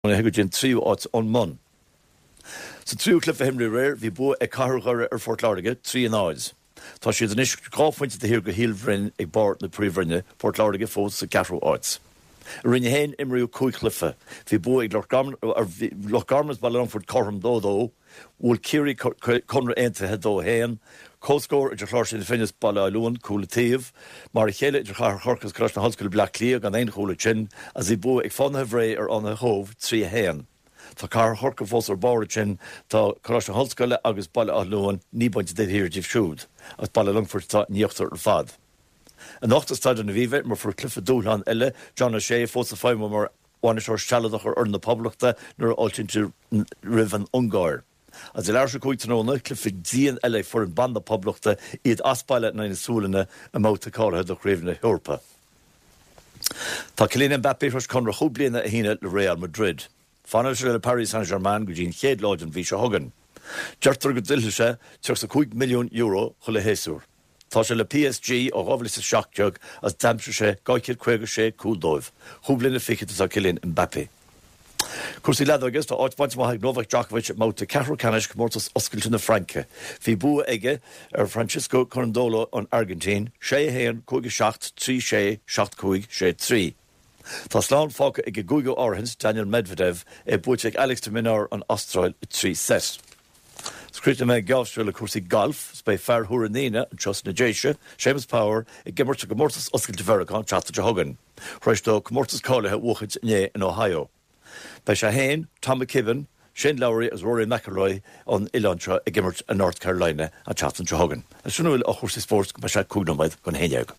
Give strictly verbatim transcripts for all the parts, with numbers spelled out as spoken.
Hegurgin tríú áit an mon. Sa tríú clifa Henry Rare, bhí bu ag carthgara ar Fort Lauriga, trí an áid. Tá siad an isis cáfuinte de hir go hílbhrin ag bart na príomhrinne Fort Lauriga fós sa ceathrú áit. Rinne héin imriú cúig clifa, bhí bu ag Lochgarmas Ballonford Corham dódó, bhfuil círi conra aontaithe dó héin, cóscóir idir chláir sin finis balla alún cúla tíomh, mar a chéile idir chláir chorcas cras na hoscail Black Clia gan aon chóla sin, as i bu ag fána bhré ar anna hómh trí héin. Tá car chorca fós ar bára sin tá cras na hoscaile agus balla alún ní baint de hir díh siúd, as balla Longford tá níochttar ar fad. An ochtas staid na bhíve mar for clifa dúlan eile, John O'Shea fós a fáim mar bhaine seir sealadach ar na poblachta nuair áiltintir rih an Ungáir. As i leir se cúigtanóna, clifa díon eile for an banda poblachta iad aspaile na na súlana a móta cátha do chréimhna Europa. Tá Kylian Mbappé fos conra chúbliana a híine le Real Madrid. Fanna se le Paris Saint-Germain go dín chéad láidan bhí se thugan. Deirtar go dilthe se tuach sa cúig milliún euro chu le héasúr. Tá se le P S G ó ghabhla sa seachteag as damse sé gaiiciad chuige sé cúldóibh. Chúbliana ficite sa Kylian Mbappé. Cursí lead agus tá áit baint maithag Novak Djokovic móta ceathrú canis go mórtas oscailte na Franca. Bhí bua aige ar Francisco Corandolo an Argentín, sé héan cúige seacht trí sé seacht cúig sé trí. Tá slán fáca ag gúige áhans Daniel Medvedev é buite ag Alex de Minaur an Austrail trí set. Scríte me gáistúil le cuasaí golf, spé fear thuranníine an tros na déise, Seamus Power ag gimmarte go mórtas oscailte Veracán teachta de thugan. Chreistó go mórtas cáilethe uchaid né in Ohio. Bei sé héin, Tom McKibben, Shane Lowry as Rory McIlroy an Ilantra ag gimmart a North Carolina a teachta de thugan. A sinúil a chuirsaí sport go bei sé cúgnamid gon héineag.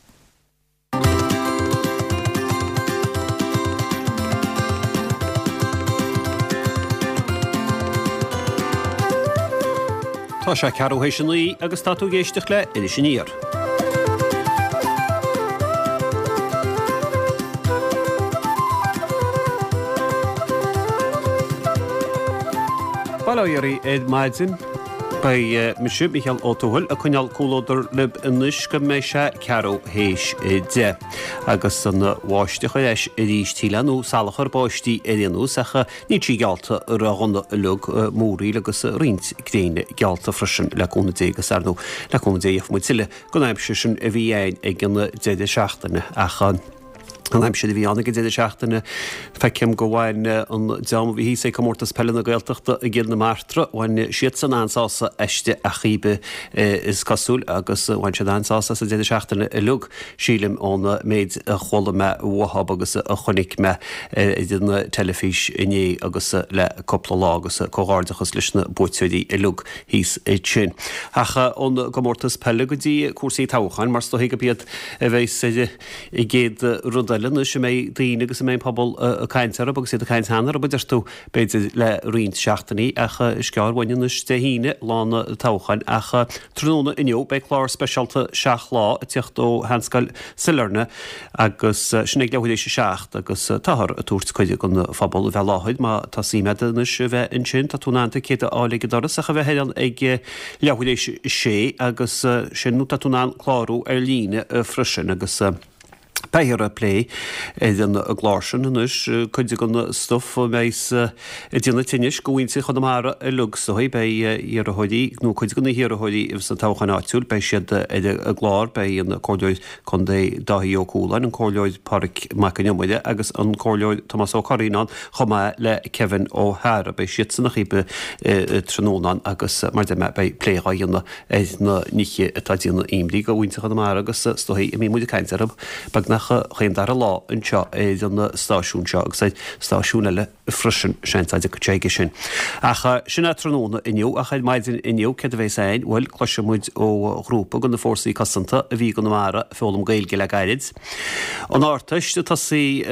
Tá sé cearúhééis sin lí agus táú géisteach le idir sin níor. Bailairí Ed Maidzin bei Michel Michael O'Toole a chuineal cúlóidir lib inis go mé se cearúhééis de. Agus an bháisteach éis i ríos tíleanú salachar báistí éanú sacha ní tí gealta ar a ghonna lug mórí agus rint gréine gealta frisin leúna dégus arnú leúna déoh mu tiile go naimse sin a bhí éin ag gna déide seachtainna achan. An aimse bhí anna go déidir seachtainna feicim go bhhain an deam bhí sé go mórtas pellin na gailteachta a ggéal na martra, bhain siad san ansása eiste a chibe is cosúil agus bhain siad ansása sa déidir seachtainna i lug sílim óna méid a chola me uthab agus a chonig me i dna telefís iné agus le coppla lá agus cógáardachas leis na búteidí i lug hís é sin. Acha ón go mórtas pelle go dtí cuasaí táchain, mar sto go bíad a bheith i géad rudal nu sem mé daine agus mé pobl a caiintear agus sé a caiinteannar a buidirtú beidir le riint seachtaí acha sceáhhaine de híine lána táchain acha tróna inniu be chlár speisialta seach lá a tiocht ó hanscail silerne agus sinnig lehuiéis seach agus tahar a túirt chuide gon fabal bhe láhaid má tá síimeannis bheith in sin tá túnanta cé álaige doras a bheith héan ag lehuiéis sé agus sinú tá túnán chlárú ar líne frisin agus Beir a plé é an glásin anus chuide gan stuff méis i dtíanana tinis gohainte chu amara a lugsóí bei ar a hodí nó chuid gona hir a hodí if san táchan áitiúil bei siad a glár bei an cóleid chun é daí ó cúlain an cóleid parc macanemuide agus an cóleid Thomas ó Carínan chumá le Kevin ó Hara bei siad sanna chibe trónan agus mar de me bei pléáanna na níe atá díanana imlí go bhainte chu amara agus stoí i mí muide caiintearm bag nach chéim dar a lá anseo é an stáisiún seo agus stáisiún eile frisin seanáide go téige sin. Acha sinna tróna inniu a chaid maidin inniu ce a bhééis éin bhfuil chluisimuid ó grúpa go na fórsaí cosanta a bhí go mara fólam gailge le gairid. An áirteiste tá sí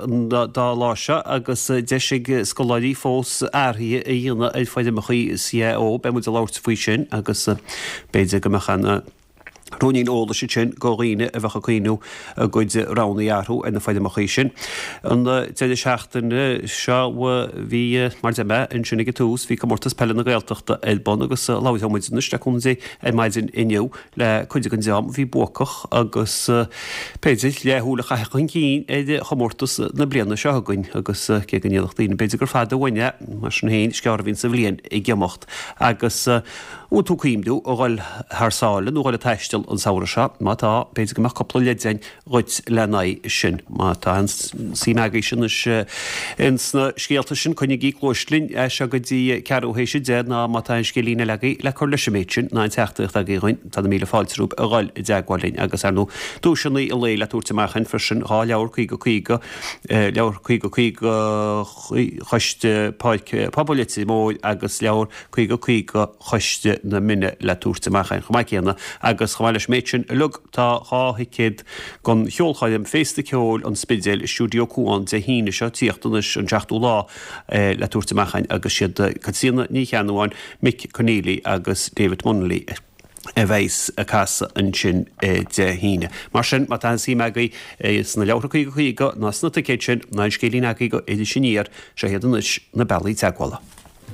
dá láise agus deisiigh scoláidí fós airthaí a dhéanana é fáide mo chuí C E O be mu a láirt faoi sin agus béidir go mechan Rúnín óla sé sin goghine a bhecha chuoinú a goid ránaíarthú ina fáide mochaí sin. An téidir seachtain seo bhí mar me in sinna go túús hí mórtas pelle na gaalteachta Elbon agus láithmuidnas le chunsaí é maidin inniu le chuide an deam hí bucach agus péidir lethúla chun cín é chomórtas na blianana seogain agus cé gannéachtaína beidir gur fada bhaine mar sin héin scear hín sa bblion i gceamacht agus ú tú cuiimdú ó gáil thsálan ó gáil teistil an saoire se má tá beidir go meach coppla leidzein roiit lenaid sin má tá an sí meagaí sin in sna scéalta sin chuine gí chlóislinn se go dtí ceúhééis dé ná má tá scélína legaí le chu leis méid sin ná teachtaach a gghinn tá míle fáilrúp a gáil i deagháilín agus anú dú sinna i léile túirta meachan fir sin há leabhar chuig go chuige leabhar chuig go chuig choiste poblbulití móid agus leabhar chuig go chuige choiste na mine le túirta meachan chumá chéanana agus chomáile méidsin lug tá háthicéad gon cheolchaim fésta ceol an spidéil stúdio cúán de híine seo tíochttanas an teachú lá le túirta meachan agus siad catína ní cheanháin Mick Connelly agus David Munnelly a bheits a casa an sin de híine. Mar sin má tá sí meagaí sna leabhar chuig go chuige ná sna céid sin ná scélína go idir sinníar se héadannis na bailí teaghála.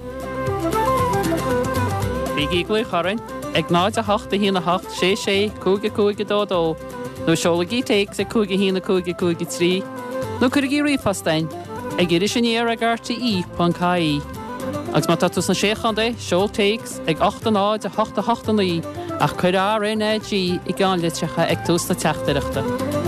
Bhí gluú chorann ag náid a hachta hína hacht sé sé cúga cúga dódó nó seolalaí teig sa cúga hína cúga cúga trí nó chuigí riomhfastein ag idir sinníar a garta í pan caí. Agus má tatus na séchandé seol teigs ag achta náid a hachta hachta naí ach chuir á ré dí i gáinlitrecha ag tús na teachtareachta.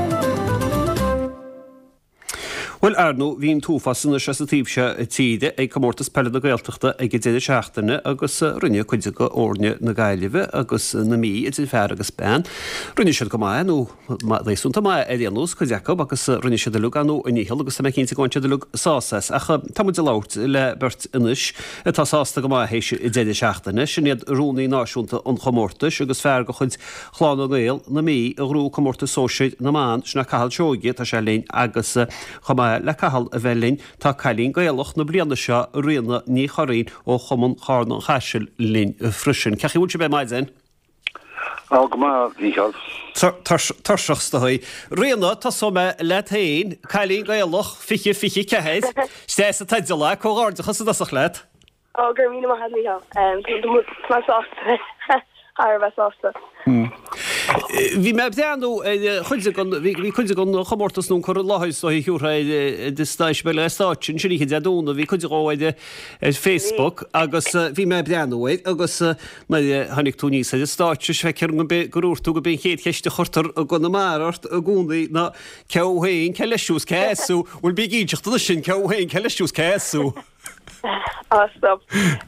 Well arnú hín túfasanna se sa tíbse tíide ag commórtas pelle na gaalteachta ag déidir seachtainna agus rinne chuide go orne na gaiileh agus na mí i fear agus ben. Rinne siad go maiú léisúnta mai é déanús chu Jacob agus rinne siad de lug anú in níhil agus sem cinnta gáinte de lug sásas acha tamid de lát le bert inis tá sásta go maihééis i déidir seachtainna sin iad rúnaí náisiúnta an chomórtas agus fear go chuid chláán gail na mí a rú commórta sóisiid na máin sna cahall seoige tá sé léin agus chomá le cahall a bhelín tá cailín gaelach na blianana seo rianna ní choín ó chumon chána chaisiil lín frisin. Cechi bhúlil se be maidin? Á go má bhíáil. Tarseachsta haid. Rianna tá soma le taon cailín gaelach fiche fiche cehéid sé a taide le cóáirdecha sa dasach leat? Á gur mína had míá má sásta ar bheith sásta. Bhí me deanú hí chuide gon chomórtas nú chu láthis ó hiúra de stáis be le stáin sin hí deúna, bhí chuide gáide Facebook agus bhí me deanúid agus hanig tú níos de státe fe cear gurúirtú go ben chéad cheiste chortar a go na marart a gúnaí na cehéin ce leisús ceú bhfuil bí íteachta sin cehéin ce leisús ceú. Á stop.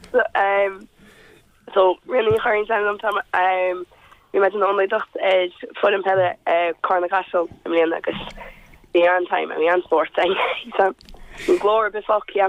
So really choirn sam tam um we met an online docht is for an pelle uh Carna Castle I mean agus the on time I mean on sport thing so glór befok yeah.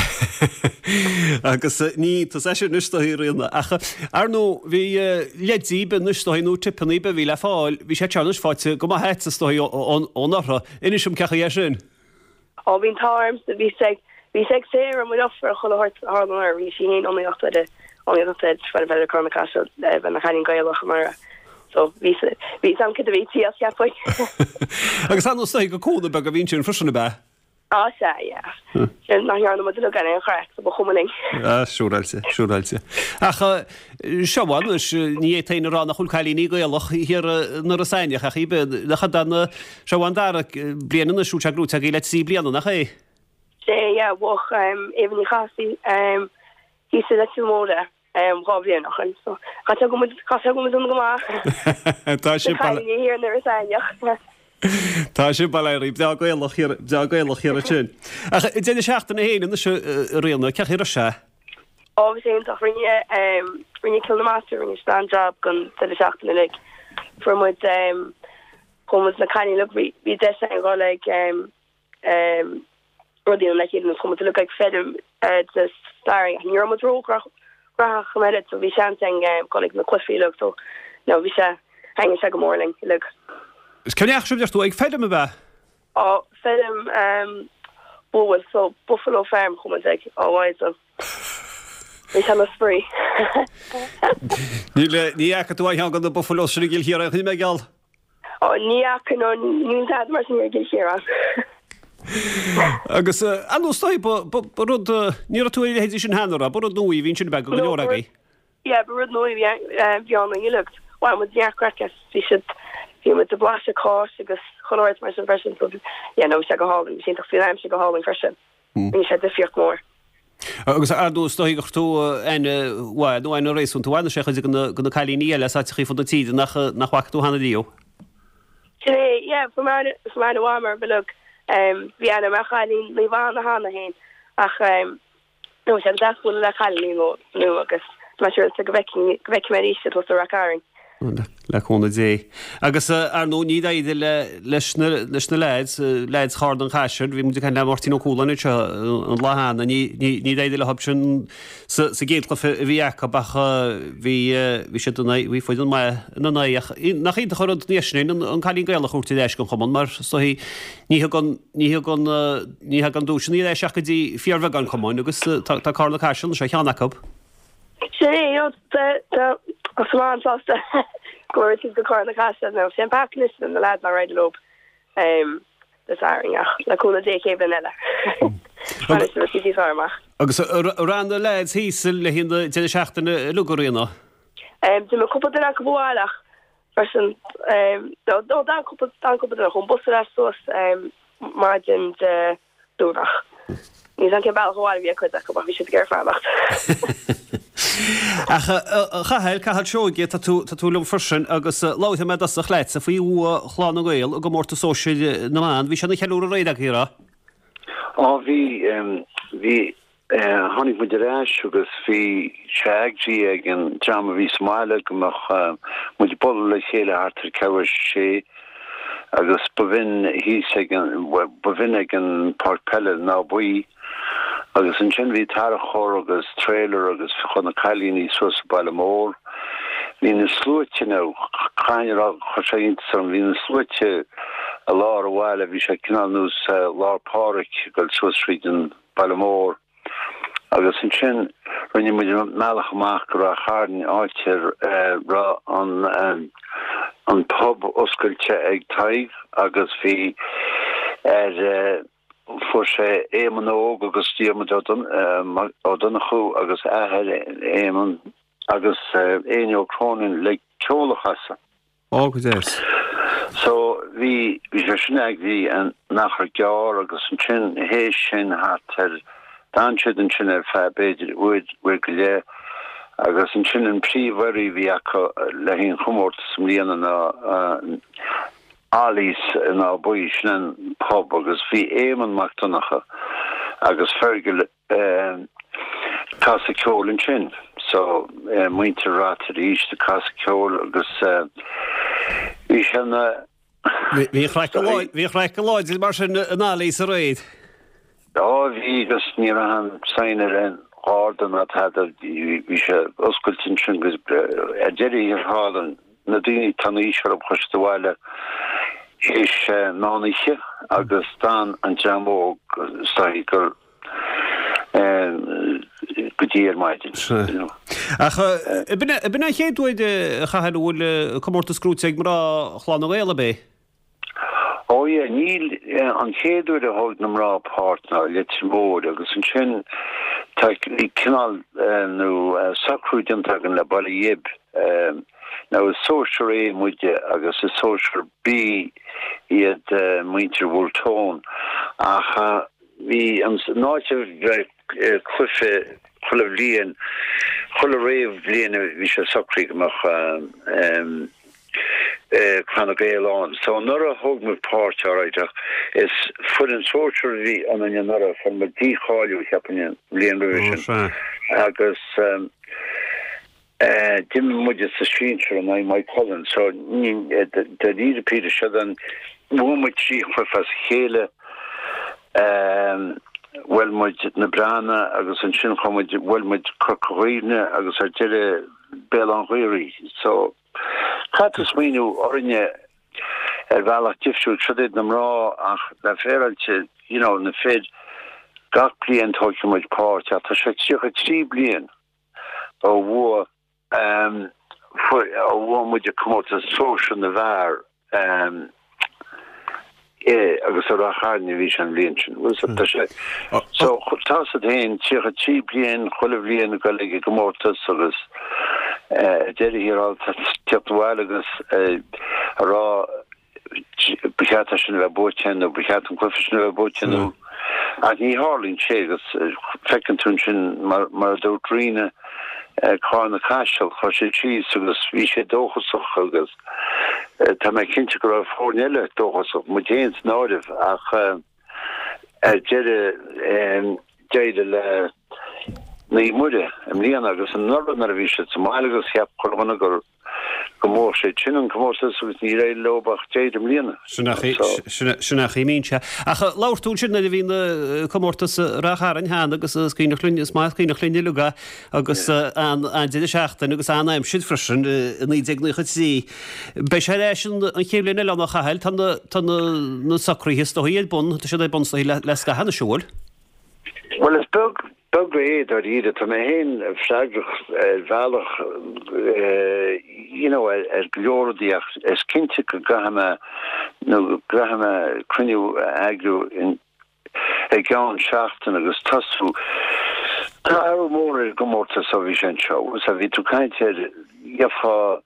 Agus ní tá sé nustaína acha arnú bhí ledí be nustainú tippaní be bhí le fáil, bhí sé teannas fáte go het a stoi ónarra inis sem cecha é sin. Á bhín tarms a bhí se bhí se sé an mu offer chohart Harlan bhí sí hé only ochta de only said for the Carna Castle ben na chain gailach mar so ví ví sam kid ví tí as foi. Agus an sta go cóna bag a vín sin frisin be? Á se, ja. Sin nach ar mo gan an chreacht a chomaning. Ah, siúráilte, siúráilte. Acha seoháin ní é taine rá nach chuilchalíní gailach hir nar a saineach a chibe nach dan seoháin dar blianana súte grúte í le sí blianana nach é? Sé, ja, woch even í chasí hí se le móda. Um, Robbie noch en so. Gaat ook met gaat ook met een gema. Tá sé ball. Hier in de zijn. Tá sé ball ri da goilech hier da goilech hier tún. Ach déidir seachtainna héin in se rianna ceach hir se. Ó vi sé toch rinne um rinne kilometer rinne stand job gun de seachtainna lig. From with um kom na kind look we we just go like um um rodin like in kom to look like fed uh the starring and you're on the road Grach met so vi sean colleague na cliffy look so no vi se hang se go morning look. Is kan je tú ag fedum me ba? Ó fedum um Bull so Buffalo Farm kom ik always so. Ní an spree. Ní acha tú an gan Buffalo gil hir a chu me gal? Ó ní achan nó ní mar sin gil hir. Agus an stoi rud ní tú héidir sin henra, bud nóí vín sin be go leoragaí. Yeah, but rud nóí bheanna í lucht. Wa mu dearcracha fi si fi mu de blas a cá agus choir mar an version no se go háling sin fi am se go háling fresin. Ní sé de fiocht mór. Agus ardú stoigur tú nó ein rééisún tú bhaine sé gona chalíníile sa chi fan tíide nach nachhaú hanna dío. Sé, yeah, fu mar bhhamar belug bhí anna me chalín le bhán na hána héin ach nó sé daú le chalíní nó agus mar go bheic mé ríiste tú a raáing. Le chuna dé. Agus ar nó ní idir leis na leid leid chád an chaisiir, bhí mu le martíí óúlaine an lehanana ní idir le hab sin sa géadla bhí echa bacha bhí sé bhí foiid nach í chud níosnéin an chalín gaile chuirtí éis go chumán mar ní gan dúsin í éis seach go dtí fiarbh an chomáin agus tá cála caiisiil sé cheannachab. Sé Osman sásta go go car na casa no sé backlis an na lad mar right lob um das airingach le coolla dé cé vanilla farmach. Agus ran de leids hísel le hin de seachtainna lugurína. Um du me couple den go bhálach person um do dan couple dan couple chun bus sos um margin de dúnach. Ní an ke ball goáil vi chu go vi si gur farmacht. Chahéil caiil seoige túlumm frisin agus láithe me as a chléit a faoí chláán gail a go mórta sóisiid naán, bhí sena cheú a réideach híra? Á bhí bhí tháinig mu de réis agus bhí seagdí ag an drama bhí smáile goach mu de bol le chéile hartar cehair sé agus bavin hí bavin ag an Park Pelle ná buí agus an sin bhí tar a chór agus trailer agus chun na cailíní sos bailmór hí na slúite ná chainar chu sé intasam hí na slúite a lá a bhile bhí sé cinál nús lápáric goil Suas an bailmór agus an sin rinne mu meach amach go a cháden áitir rá an an pub oscailte ag taig agus bhí ar fu sé éman óg agus tíamad ó donna chu agus éhead éman agus éo crónin le ceolachasa. Águs is. So hí hí sé sin ag bhí an nachar gear agus an sin hééis sin hat ar dáseid an sin ar fe beidir uid bhuiir go lé agus an sin an príomhharí bhí acu le híon chumórt sem líana na Alís in á buis an pub agus bhí éman mactanacha agus fergil casa ceolin sin so muinte rátar ís de casa ceol agus bhí sinna Bhí chreic go láid mar sin an Alís a réid. Á bhí gus ní an sainar an ádan a bhí sé oscailtin sin gus a déirí ar hádan na daoine taníisiar op chuisteháile is náiche agus stan an jamó gur godíir maidin. Bina chéadúid chaheadúil commórta scrúteag mar chláán éile bé? Ó é níl an chéadúir a háid nam rá pátna le mór agus an sin í cinál nó sacrúdintagan le bailíib Now, a social A muide agus a social B iad uh, muintir bhúl tón. Ach, hí an náite clufe chulah líon, chulah réomh líon bhí sé socrí goach chana géán. So nura thug mu páirt áráideach is fud an social bhí an an nura fan mar díáilú cheapan líon revision. Agus um, Uh, Dim muide sa sínir an I mai Colin, so de líide Peter se an muid trí chufas chéle wellmuid na brana agus an sin chomuid wellmuid crocoíne agus ar deire bell an réirí. So chatas míú orine ar bhealach difsiú tradéid nam rá ach le féilte, you know, na féid gach blian tóicimuid páirt a tá sé tíocha trí blian. ó bhua ó bhua muidir cumórtas sóisiún na bhar é agus ar a cháirne bhí an bhíonsin. So tá a héin tíocha tí blion cholah blion go le gomórtas agus déidir híráil teachtáil agus rá bichat sin bheith bótein ó bichat an clufisin bheith bótein ó a ní hálín sé agus fecinn tún sin mar dótríne cána caiisiil chu sé tí agus bhí sé dóchasach agus tá mé cinnte go raibh fórneile dóchasach mu déans náidih ach deire déide le ní muide am líon agus an norban ar a bhí sé sa agus cheap chorbanna gur gomór sé tsin gomórtas agus ní ré lobach déidir mlíana. Sinach í mínse. Acha láirtún sin na bhín comórtas rachar an hána agus cíach lún is más cíach lúine luga agus an déidir seachtain agus annaim siid frisin ní déagna sí. Bei sé éis an chéimlína lena chaheil tan na sacrúhis do híad bun tá sé bonsta les go hena siúil. Well is bug bug éiad ar iad tá mé héin freagrach bhealach you know er glóradíach es cinnte go grahama nó grahama cruniú agru in ag gán seachtain agus tasú tá ar mór ar gomórtas a bhí sin seo a bhí tú caiintear iafá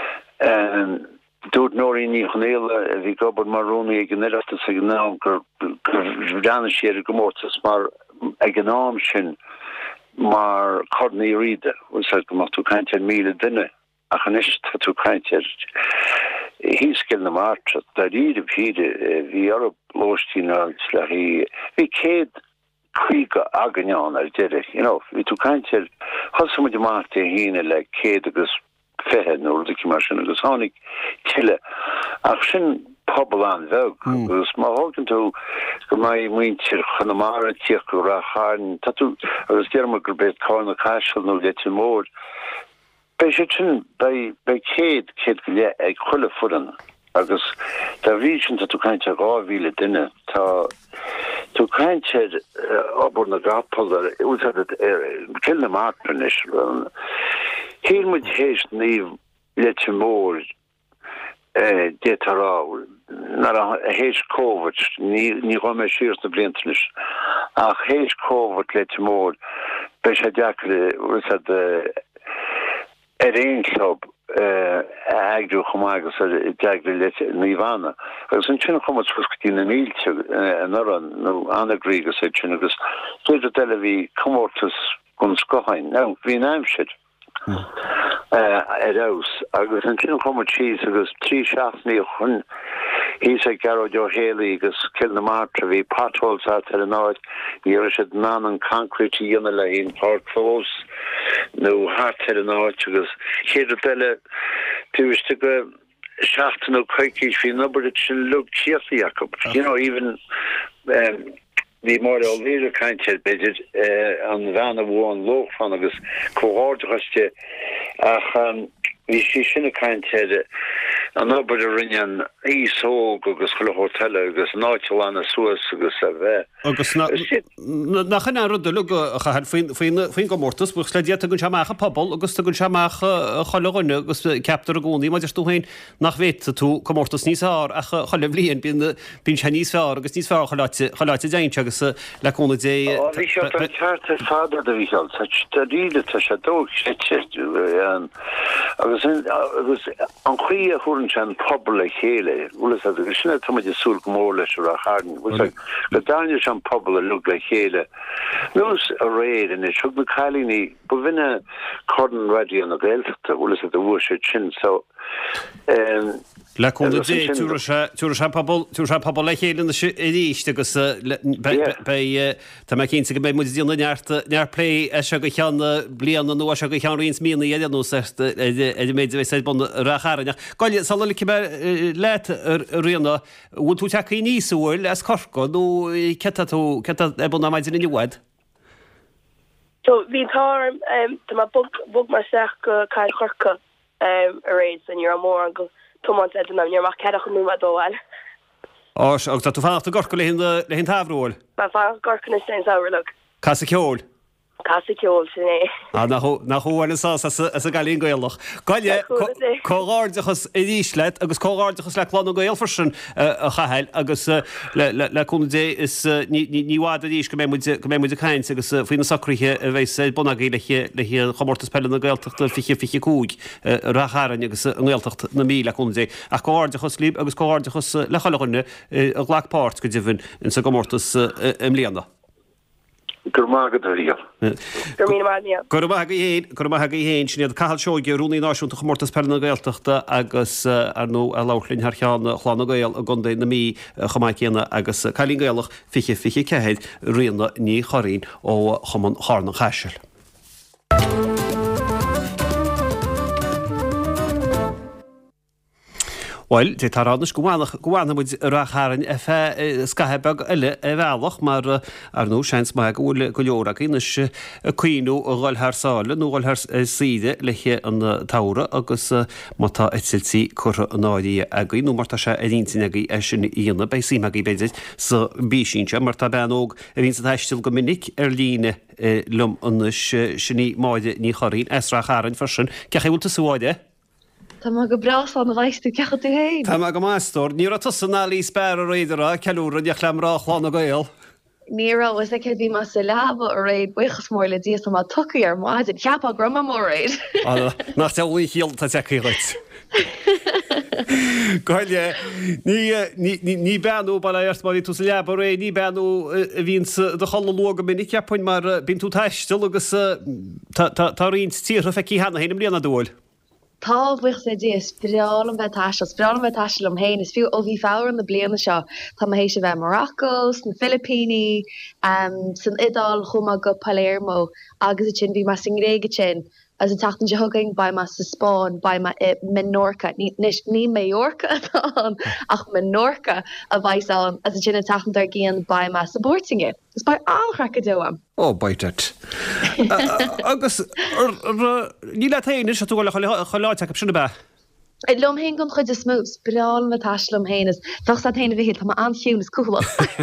dúd nóirí ní chonéile a bhí gobal marrónaí ag an iireachtas ag an nám gur bhreanna sé ar gomórtas mar ag an nám sin mar cornaí riide was go mar tú caiintear míle duine a chanis tá tú caiintear híscil na mátra dar iad a bhíide bhí arab lóistína le hí bhí céad chuige aganeán ar deire you know bhí tú caiintear thosa muid máta híine le céad agus fehe nó ruí mar sin agus tháinig tiile ach sin pobl an bheg agus má hágann tú go mai muintir chunamara tíoch go ra cháin tá tú agus dearmar gur beid cána caiisiil nó leite mór bei sé sin bei bei céad céad go le ag chuile fudan agus tá bhí sin tá tú caiinte gáhíle duine tá tú caiinte obair na gapal ar úsad cil na mátanis hí muid héist níomh leite mór détarrá nar a héis COVID ní go me sirs na blintanis ach héis COVID leite mór bei sé deacre úsad er ein club agru chomagus er deagri lete nívána agus an tsin chomad fuskatí na mílte an oran nó anagrígus é tsin agus féidir deile hí comórtas gon scohain ná hí náimsid er aus agus an tsin chomad síos agus trí seaachnaí chun hí sé garó jo héalaí agus cil na mátra hí potholes at ar an áid ní ar siad ná an concrete dhéanana le hín Park Close nó hart ar an áid agus chéidir deile túiste go seachtain ó chuicís hí nubair sin lug tíochtaí Jacob you know even um, the more already kind of budget an van bhin lochfan agus cohortchaste ach vi si sinnne kainte an ober de rinnean ísóg agus cholle hotel agus náitlan a suas agus a bheith. Agus nach chan an rud lu fin gomórtas bu le diaat gunn seach a pobl agus gunn seach cholegunne agus captar a gúní maidir stúhain nach vét tú gomórtas níos á a cholle blion bín se níos fear agus níos fear choláite deint agus leúna dé charte fada a víhall ríle te se dó sé agus agus an chuí a chuann an pobl a chéile úlas a sinna tuid súl mór leis a cháden go daine an pobl a lu le chéile nus a réad in is sug na chalíní bu vinne cordon radio an a gaalta úlas a bhua sé sin so le túra se pobl le chéile ríist agus tá me cin go bé mu díonna nearplé se go cheanna blianana nó se go chean rins mína éanú méidir sé bon racharneach. Gáil sal ci leit rianna bhfuil tú teí níosúil as corca nó tú ebun na maididir in bhhaid? So hí tá tá bug mar seach go caiil chorca a rééis an ar mór an go tomant am nearach ceach nu a dóháil. Ás agus tú fácht a gorca le le hin táhrúil? Ba fá gorcan is sé saoirlug. Cas a ceol? Casiciol sinné. Ah nach nach hóna sá as a galín goilech. Gaile cóáirdechas i rísleid agus cóáirdechas le chlán goilfarsin a chaheil agus le chuna dé is níhád a ríis go mé muid a caiint agus faoine sacríthe a bheits bonagaí le le hí chomórtas pelle na gailteachta fiche fiche cúig racharan agus an ggéiltecht na mí le chuna dé a cóáirdechas líb agus cóáirdechas le chalaghine a ghlachpát go dtíhann in sa gomórtas im líana. Gurmagad ríal. Gurmagad héin, Gurmagad héin sin cail seoige rúnaí náisiúnta chomórtas pelle na gailteachta agus ar nó a lálinn ar cheanna chlána gail a gondé na mí chomáid chéanna agus cailín gailach fiche fiche cehéid rianna ní choín ó chuman hána chaisiil. Well, dé tarránas gohánach gohana muid racharan a fé scahebeg eile a bhealach mar ar nó seins mai gohfuil go leorach is cuiinú a gáil thar sála nó gáil thar síide leiche an tára agus mátá etsiltí chur náí a gaí nó martá se a ríntinagaí e sin íana bei síimeagaí beidir sa bísínte mar tá benóg a vín sa teistil go minic ar líne lum an sinní máide ní choín es racharan farsin cecha bhúlta sáide? Tá má go brás an bhaistú cecha tú héin. Tá má go máistór, ní a tusanna lí spéir a réidirrá ceúra de chlemrá chlána gail. Níra was a bhí mas sa leba a réid buchas mór le díos má tucaí ar máid ceappa grama mór réid. Nach te bhí hialta techaíit. Gaile ní benú ball art marí tú sa leba ré, ní benú a bhín de chola loga minic ceappain mar bín tú teistil agus tá rint tíra feicí hena héanam líana dúil. Tá bhuiich sé dí spreálam bheith taisil, spreálam bheith taisil am héin, is fiú ó bhí fáir an na bliana seo, Tá hééis se bheith Morocco, san Filipíní, um, san Idal chuma go Palermo, agus sin bhí mas sin réige sin, as a tatan jogging by ma sa Spáin, by ma uh, Menorca, ní, ní Mallorca atá ach Menorca a bhaith an, as a sin a tatan dar gian by ma sa Bortinge. Is by áhracha doam. Ó, baitet. Agus, ní le taine se tú le choláte ag sinna beth? It lom heen kon chud is smooths, braal met haslom heen is. Toch staat heen weer van aan tune is cool.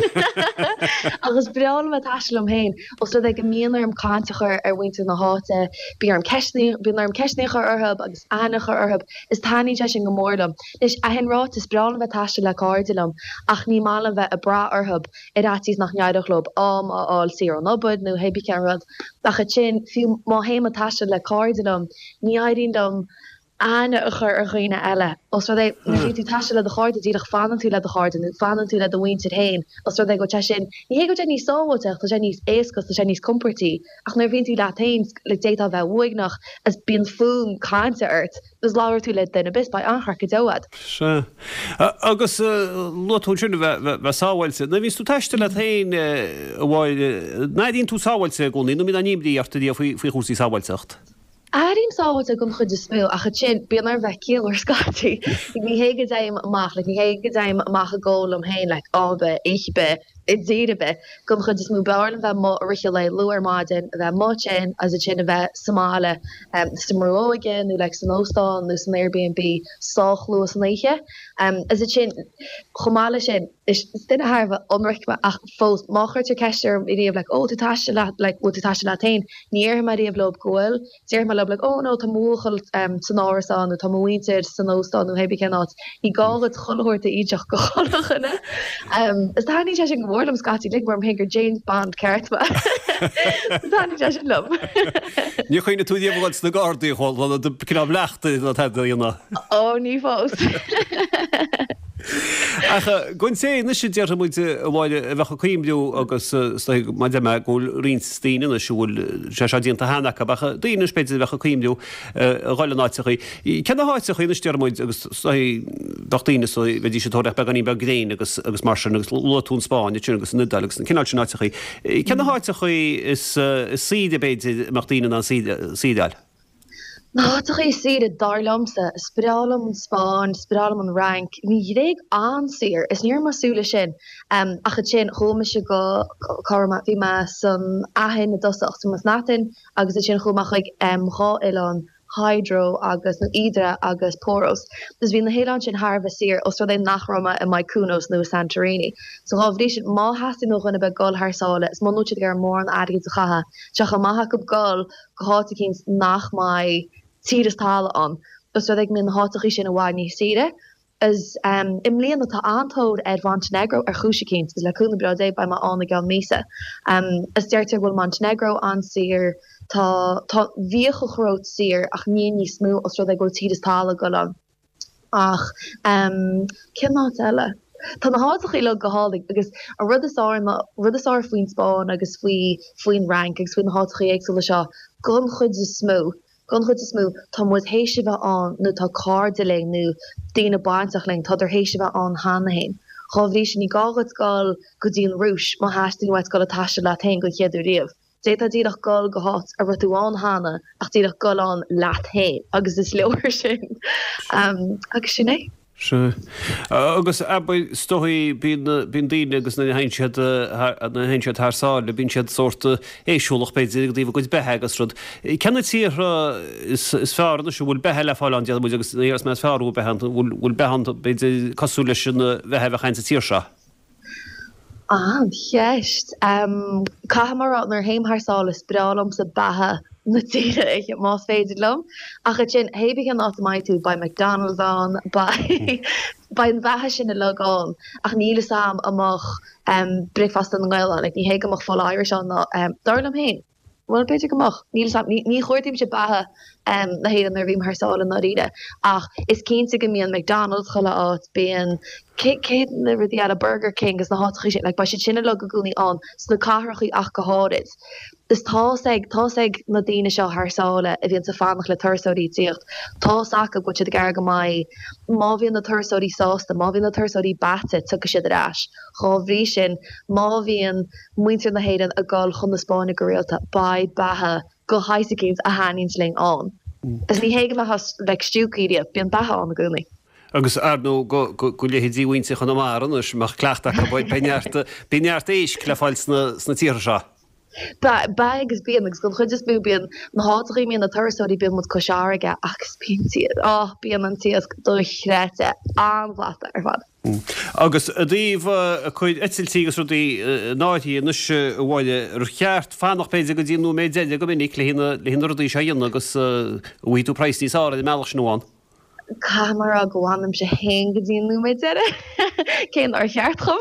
Agus braal met haslom heen. Os dat ik meener am kantiger er winter na hate, bi arm keshni, bi arm keshniger erhub, agus aniger erhub, is tani jashing amordum. Dus a hen raat is braal met hasle cardilum. Ach ni malen we a bra erhub. Het had is nog niet glob om al zeer onbud, nu heb ik rad. Ach het chin, viel ma heen met hasle cardilum. Ni aidindum. Anne a chur ar ghoine eile. Os ra é na tú taise le a cháde díach fanan tú le a cháde nu fanan tú le a winter hain. Os ra go te sin. Ní hé go sé ní sáhateach tá sé níos écos tá sé níos comportí. Ach nar vín tú le tain le déta bheith uignach as bíon fún cáinte ort. Gus láir tú le den a bis ba anchar go doad. Se. Agus lotún sinna bheith sáhailte. Na víns tú teiste le tain bhil naidín tú sáhailte gúnaí, nó mí a níimdíí artadí a faoi chúsí sáhailtecht. Arim sáhat a gom chud is smú a chud sin bíon ar bheith cíal ar scatí. Ní héige daim amach, ní héige daim amach a ggóil am héin le ábe, ichbe, i ddíirebe, gom chud is smú bearn bheith má riche le luar mádin, a bheith má sin as a sin a bheith Somála, sa Marróigen, nó le san Óstán, nó san Airbnb, sách luas san leiche. As a sin, chomála sin, is duine haarbh omric ach fós máchart ar ceistir iríomh le ó tú taiste le le ó tú taiste le tain, níor mar íomh lob goil, tíir mar lob le ó nó tá múchail san áirán nó tá muinteir san Óstán nó hebí cenát, í gágad choirta ideach go cholachanna. Is tá ní sé sin bhórlam scatí lig mar hégur James Bond ceartma. Tá ní sé sin lom. Ní chuoine tú díomhhaid na gádaí cháil cinná blechta na teada dhéanana. Ó ní fós. Gwn sé na sé dear muid bhile bhecha chuimú agus mai de ggóil rinstíine na siúil se se dionanta hánacha becha daoine spéidir bhecha chuimú gáile náitichaí. Cena háitichaí na stear muid agus dochtaíine bheití sé tóreach beganí be gréin agus agus mar agus lotún Spáin tún agus nudagus cinál sin náitichaí. Cena háitichaí is síide beidir martíine an sídáil. No, toch is zeer de darlamse, spiralam en Spaan, spiralam en rank. Wie reik aanseer is niet maar zoele sin. Um, ach het sin homische go karma wie ma son ahen het das achter mas natin. Agus het sin go mag ik um ga elan hydro agus na idra agus poros. Dus bhí na héán sin Harbh sir os tro é nachrama i Mykonos nó Santorini. So há sin má hasí nó chuna be gol haarsále, is man nuid gar mór an aige a chaha. Seach a maha go gol go háta kins nach mai tíiristá an. Os tro ag min hátaí sin a bháinní sire. Is um, im lean tá antód ed Montenegro ar chúsikins, is le cúna bradé by ma anna gal mesa. Um, is deirtar bhfuil Montenegro an sir tá tá víochelgroot sir ach ní ní smú os rud ag go tíidestá go an. Ach um, cin ná eile. Tá na háach le goálig agus a rud is rud is faoin Spáin agus faoi faoin rank agus faoin háchaí ag le seo gon chud is smú. Gon chud is smú tá mu héisi bheith an nó tá cádaling nó daine baintach ling tá er héisi bheith an hána hain. Cháhrí sin ní gágad gáil go dtíon rúis má heisting weit go a taiise le te go chéadú riamh. Dé tá díach gáil go hot a ruú an hána ach díach gáil an leat hain agus is leir sin um, agus sin é. Se agus stoí bín daine agus na haintsead na haintsead thsáil le bín sead sorta éisiúlach beidir díh go bethe agus rud. Cena tí is fear na bhfuil bethe le fáil an dead agus éras me fearú behan bhfuil behan beidir cosú leis sin bheitthe bheith chaint tíir se. Ah, cheist. Um, Cahamara nar heim haarsáil is bralam sa bathe na tíre ag más féidir lom. Ach a sin hebig an átamai tú by McDonald's an, by by an bhathe sin a log an. Ach níle sam amach um, breakfast an gáil an, like, ní héig amach fáil Irish an um, darlam hain. Well beidir goach níl sam ní ní chuirtíim se bathe um, na héad an bhím haarsáil an ide. Ach is cénta go míon McDonald's chola áit bíon cé na rudí a Burger King gus na hátaí sin, like, ba si sinna le go gúnaí an s na cáthrachaí ach go háid. Dus táig táig na daine seo haarsáile a bhíon sa fannach le thursóí tíocht. Tás acha go si gar go mai má bhíon na thursóí sásta, má bhíon na thursóí bate tu go siad arás. Chá bhrí sin má bhíon muintear na héan a gáil chun na Spáinna go réalta ba bathe go haisacíns a haníns ling an. Is ní héige le has le stúcíide bíon bathe an na gúnaí. Agus arnó go léhédíhainte chun amar anus mar chclaachta go bhaid beneart éis le fáil sna tíir seo. Ba agus bíon agus go chud is mú bíon na hátaí míon na thursóí bíon mud coseáige agus bíon tíad á bíon an tíos do chréite anhhata ar fad. Agus a dtíomh chuid etiltígus rudí náithí nus bháile ar cheart fannach péidir go dtíonú méid déide go minic le hinna rudí se dhéanana agus bhuiú preisní ára i meach nóáin. Camera go bhhaim se hen go dtíonú méid deire cén ar cheartchom.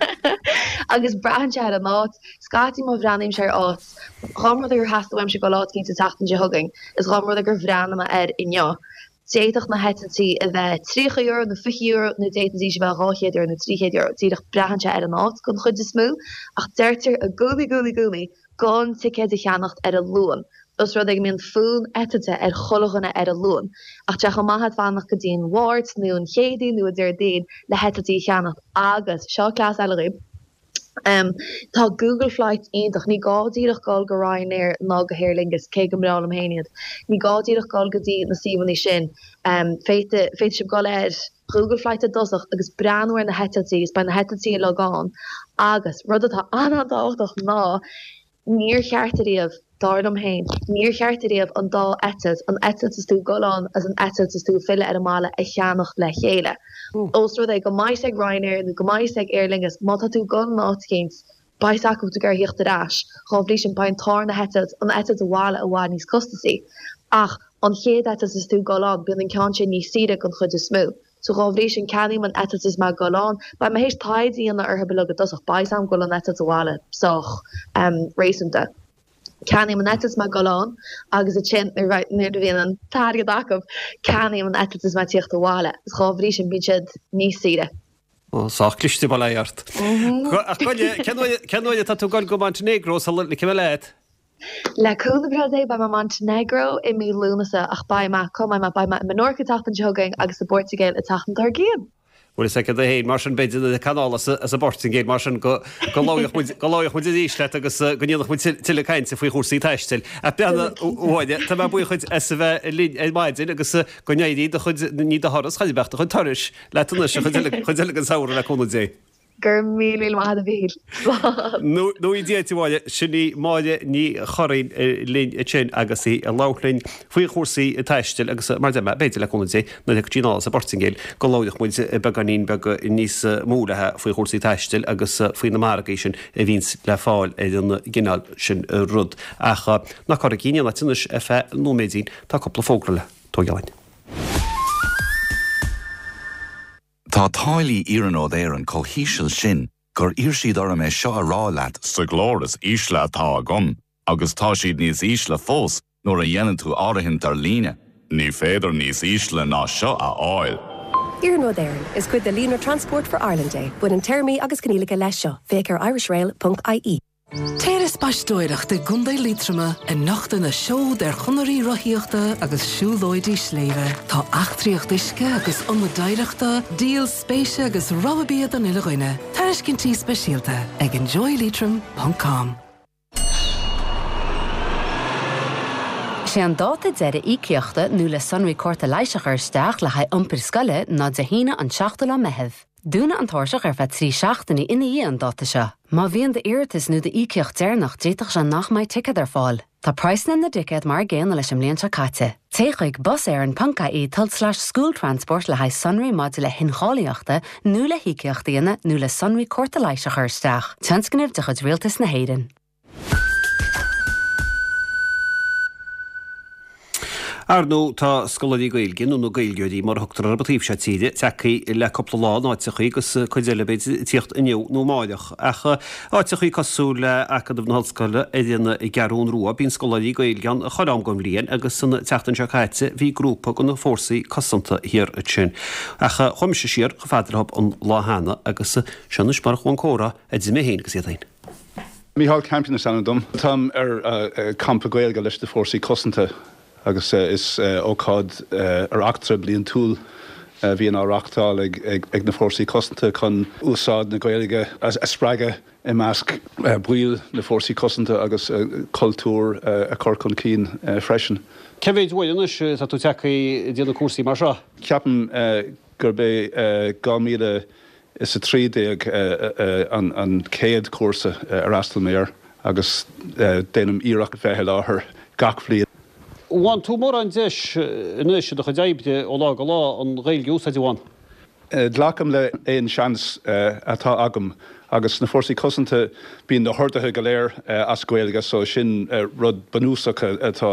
Agus brahanse ar an áit, scatí má bhreanim sé áit. Chámrad gur hasúim se go lát cinn sa tatan de thugaing, is chámrad gur bhreanam ar inneo. Déach na hetatí a bheith trícha euro na fichi euro na détatí se bheith ráchéad ar na tríchéad euro. Tíach brahanse ar an áit gon chud is smú, ach deirtar a gúmi gúmi gúmi gan ticead a cheannacht ar a luan. Os rud ag míon fún etate ar cholachanna ar a luan. Ach teach an maithad fannach go dtíon wards nó an chéadí nó a dtíir daon le hetatí cheannacht agus seo clás eile rib. Um, tá Google Flight aintach ní gádaíach gáil go Ryanair ná go Hairlingus cé go mrálam héinead. Ní gádaíach gáil go dtí na síhaní sin um, féite sib gáil air Google Flight a dosach agus breanúir na hetatí is ba na hetatí le gáin agus rud atá andáach ná níor cheartaríomh dardom hain, níor cheartaríomh an dá etas, an etas is tú goán as an etas is tú fille ar a mála a cheannacht le chéile. Os rud é go mais ag Ryanair nó go mais ag Airlingus, má tá tú gan nátcéins, baiach go tú gur hiocht arás, chá bhrí sin bain tar na hetas, an etas a bhála a bhád níos costaí. Ach, an chéad etas is tú goán, bíon an cean sin níos siide gon chud is smú. So ráhrí sin cenim an etas is me goán, ba me hééis taidí an ar belag dosach baisam go an etas a bhála soch um, rééisanta. Canim an etas me goán agus a chin ar right near de bhíon an tágad dacam canim an etas is me tíocht a bhála. Is ráhrí sin bí siad níos siide. Ách clistí ball éart. Ceanide tá tú gáil go Montenegro sa le ce leid? Le cúna bradé ba Montenegro i mí lúnasa ach ba ma com ma ba ma Menorca tatan jogging agus a Portugal a tatan dargéim. Bhfuil sé a hé mar an beidir de canál as a Portingéid mar go goláoch mu ísle agus goníach mu tiileáin sa faoi chósaí teistil. A beanna óide tá bu chuid as a bheith lí maidin agus gonéí chud ní a horas chaid bechtta chun taris le tunna chuile an saoir le chuna dé. gur mí má a bhíl. nó í déitíháile sinní máide ní choraín lín sin agus í a lálainn faoi chósaí teistil agus mar deime beidir le chuna sé na tíá a Portingéil go láideach muid beganín be níos múlathe faoi chósaí teistil agus faoin na margaí sin a bhís le fáil é don gginál sin rud acha nach chu cíine na tunis a bheith nó méidín tá coppla fógrala tógeáin. Tá táilí iarnód éireann có híseal sin gur ír siad orm é seo a rá leat sa glóras ísle tá a gom, agus tá siad níos ísle fós nuair a dhéanann tú áirithin tar líne. Ní féidir níos ísle ná seo a áil. Iarnód éireann is cuid de Lína Transport for Ireland Day, bud an termí agus cnílacha leis seo, féic ar irishrail punt I E. Téras baistóireach de gundai lítrama in nachta na seo der chunarí rothíochta agus siúlóidí sléire. Tá achtriíocht isce agus ommadaireachta, díal spéise agus robbíad an ileghine. Taris cintí speisialta ag enjoy litrum punt com. sé an dáta deire íceochta nó le sonraí córta leiseachar steach le haid iompir scoile ná de híine an seachtal an meheh. Dúna an táirseach ar bheith trí seachtaí ina í an dáta seo. Má bhíon de iiritas nó de íceocht déirnach déiteach se nach maid ticad ar fáil. Tá praisna na dicad mar géana leis an mlíonn se caite. Téigh bus ar an panca í tal slash school transport le haid sonraí máid le hincháíochta nó le híceochtaíana nó le sonraí córta leiseachar steach. Tionscnibh de chud rialtas na héireann. Ar nó tá scoladí gailgin nó gailgeodí mar thugtar ar batíb se tíide techaí le coppla lá áitichaí agus chuideile beid tíocht inniu nó máideach. Acha áitichaí cosú le acadmh na hallscoile é dhéanana i gcearún rua bín scoladí gailgan a chorám gom líon agus sanna teachtain se caite bhí grúpa go na fórsaí cosanta hir a sin. Acha chuimse siar go feidirthab an láhanana agus seanna mar chuin córa a d mé héin agus iad hain. Míhall Campion is anadum. Tám ar campa gailga leis de fórsaí cosanta agus uh, is ócád uh, uh, ar achtra blion túl uh, bhí an áreachtáil ag, ag, ag na fórsaí cosanta chun úsáid na gaeilge as a spreige i measc uh, buil na fórsaí cosanta agus uh, cultúr uh, a cor chun cín uh, freisin. Cevéid bhailenis tá tú techaí déanana cuasaí mar seo? Ceapan uh, gur bé uh, gá míle is a trí déag uh, uh, an, an céad cuasa uh, ar Astalméir agus uh, déanam íireach bheithe láthair gach bliain. Bhain tú mór an deis inis do chudeibde ó lá go lá an réil úsáid bhain? Dlacham le éon seans atá agam agus na fórsaí cosanta bíon na hordathe go léir as gaeilge so sin rud banúsacha atá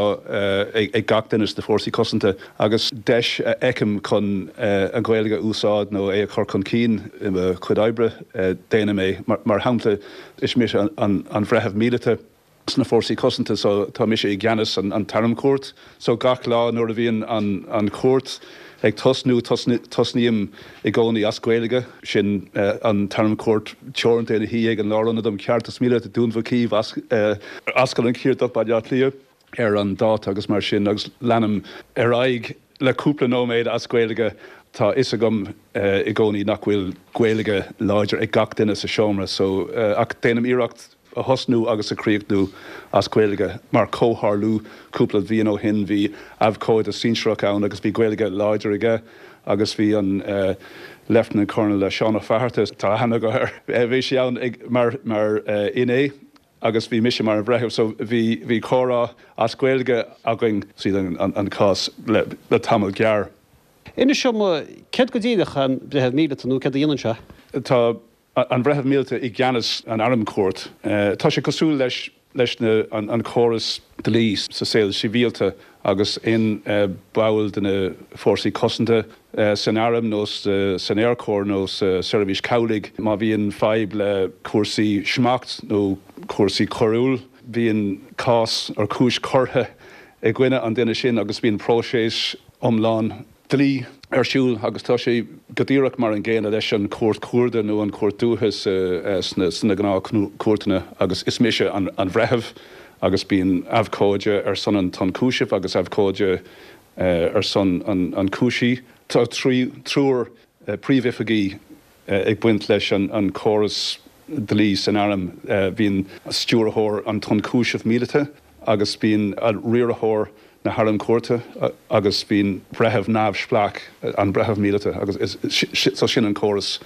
ag gach duine na fórsaí cosanta agus deis eicem chun an gaeilge úsáid nó é a chur chun cín chud oibre déana mé mar hampla is mis an bhreithimh mílete na fórsaí cosanta so tá mis i gceannas an, an tarmcórt, so gach lá nuair a bhíon an, an córt ag tosnú tosníam i gcónaí as gaeilge sin uh, an tarmcórt teoranta ina hí ag an láranna dom ceartas míle a dúnmhacíh as, uh, ascail an círt up bailart lia ar an dát agus mar sin agus lenam ar aig le cúpla nóméid as gaeilge tá is agam uh, i gcónaí nach bhfuil gaeilge láidir ag gach duine sa seomra so uh, ach déanam iireacht a hosnú agus a críochnú as gaeilge mar cóthárlú cúpla bhíon ó hin bhí abhcóid a sínsreach ann agus bhí gaeilge láidir aige agus bhí an uh, Lieutenant Colonel le Seánna Faharta tá hena go ar bhí sé ann mar, mar uh, iné agus bhí mise mar an bhrethimh so bhí bhí chórá as gaeilge againn siad an, an, an cás le, le tamil gear. Ina seo ced go díadach an breitheamh míle nó ced a dhéanann se? Tá an breitheamh mílte i gceannas an armcórt. Uh, tá sé cosú leis, leis na, an, an choras de lís sa saoil sivíalta agus in uh, báil duna fórsaí cosanta uh, san arm nós uh, san aircór nós uh, service cowlig má bhíon feib le cuasaí smacht nó cuasaí choúil bhíon cás ar cúis cortha ag gcuine an duine sin agus bhíon próséis omláin dlí ar siúil agus tá sé go dtíreach mar an ggéana leis an cuairt cuairde nó an cuairt dúthas uh, sna, sna gná cuairtaine agus is mise an, an bhreithimh agus bíon abhcóide ar son an tan cúisih agus abhcóide uh, ar son an, an cúisí. Tá trí trúr uh, príomhifaigí uh, ag buint leis an, an choras de lí san arm uh, bhíon stúrathóir an tan cúisih mílete agus bíon a riarthóir na Harlem cuarta agus bhíon brethimh nábh splach an brethimh mílete agus is, is, is, so sin an choras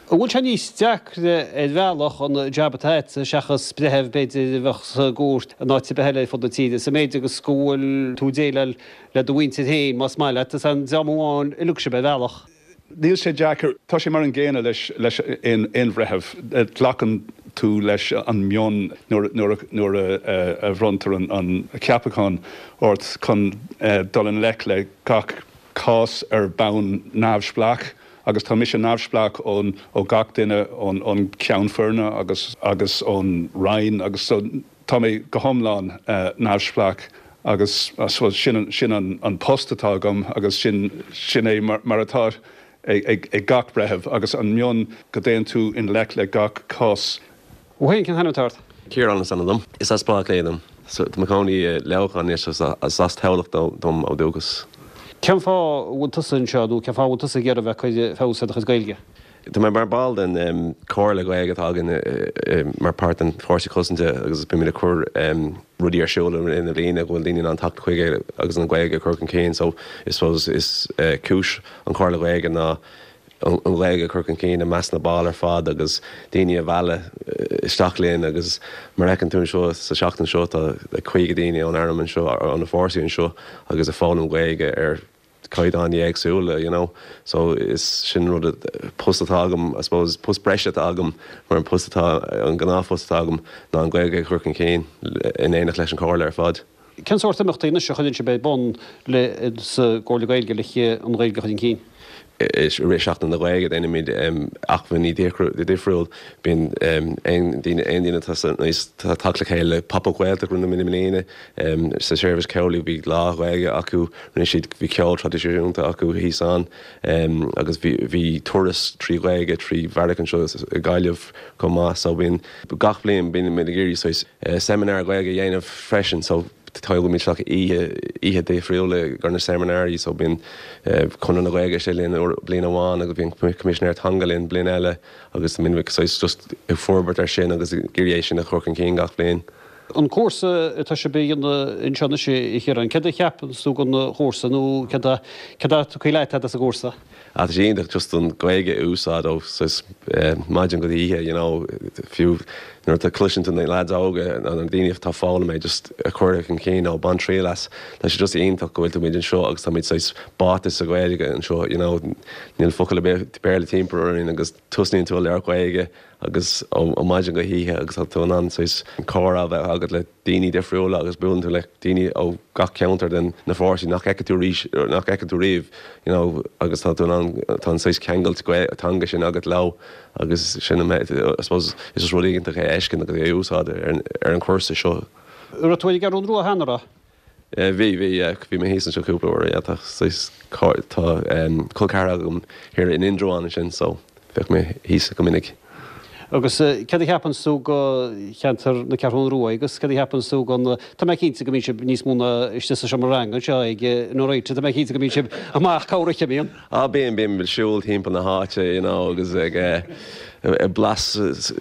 bhfuil se níos deach bhealach an jobbatáid seachas bretheh beidir bheith gúirt a náte beheile fod na tíide sa méid agus scóil tú déile le do bhainte héin más maiile an deamháin i luc se be bhealach. Níl sé Jackar tá sé mar an ggéine leis leis in inhretheh tlachan tú leis an mion nuair a bhrontar an ceapacán ort chun dul an lech le gach cás ar bán nábhsplach agus tá mis an nábhsplach ón ó gach duine ón ceannfurna agus agus ón Rhein agus so tá mé go homláin nábhsplach agus sin sin an postatá gom agus sin sin é mar atá ag gach bretheh agus an mion go déan tú in lech le gach cás. Bhhain cin hena tart? Cíar an san dom. Is as spá léadam. So tá macáí leochan is as as teach dom ó dúgus. Cean fá bhfuil tusan seú ce fáhil tusa ggéar bheith chuide fésa chus gailge. Tá mé mar ball den cóir le gaige agan mar páirt an fása cosanta agus bu mí chur rudí ar siúla ina bhíine bhfuil daine an tacht chuige agus an gaige chucan céin, so is is cis an cóir le gaige ná an gaige chucan céin a meas na ball ar fád agus daine a bhela isteachlíonn agus mar ecinn tún seo sa seachtain seo a chuige daine an airman seo an na fórsaíonn seo agus a fáin gaige ar caid an éagsúla, you know, so is sin rud postatá agam, I suppose, post breise agam mar an postatá an gná postatá agam ná an gaige chucan céin in éanaach leis an cóir ar fad. Cén sort amachtaí se chuinn se be bon le sa ggóla gailge le an gailge chuin cín? Is rééisach an na gaige déine míid achhain í difriúil bín ein díine tala chéile papahil a grúna mini mléine sa séirvis ceolaí bhí lá gaige acu rinne siad bhí ceol tradiisiúnta acu híán agus bhí turas trí gaige trí bharachan seo i gaiileh com más so bhín gach blion bíine mé géirí sois seminar gaige dhéanamh freisin so tá go mí leach ihe défriúla gur na seminárí so bín chun na gaige sé líon blian amháin agus bhíon commissionéir tangalíonn blian eile agus minmhic so just i forbert ar sin agus géiréis sin a churcan céin gach blion. An cósa tá sé bé in sena sé i chéar an cad cheapan sú gon na chósa nó cad tú leit a gcósa? A séach just an gaige úsáid ó maidin go ihe, you know, fiú nuair a cluisiint na leid ága an an daoineh tá fála méid just a chuireh an céin ó ban trí leis leis sé just aonach go bhfuil méid an seo agus tá méid sais bátas a gaige an seo, you know, níl focail le béle timpúin agus tusníonn tú le ar gaige agus ó maidin go híthe agus tú an sais córa bheith agad le daoine defriúla agus buún tú le daoine ó gach counter den na fórsaí nach eice tú ríis nach eice tú riomh, you know, agus tá tú an tá sais cheangailt tanga sin agad le agus sin I suppose is rudíginn a éiscin agus é úsáid ar an cuasa seo. Ur tuaigh gar an rua hanara? Bhí bhí bhí mé hésan seo cúplair tá tá colcara agam hir in Indroáin sin so bheith mé hísa go minic. Agus cad cheapan sú go cheantar na cearún ruá, agus cad cheapan sú gan tá mé cínta go míse níos múna iste sa sem rangan se ag nó réite tá mé cínta go míse amach cáiriche bíon? Á bíon bíon bil siúil timp na háte, you know, agus ag a blas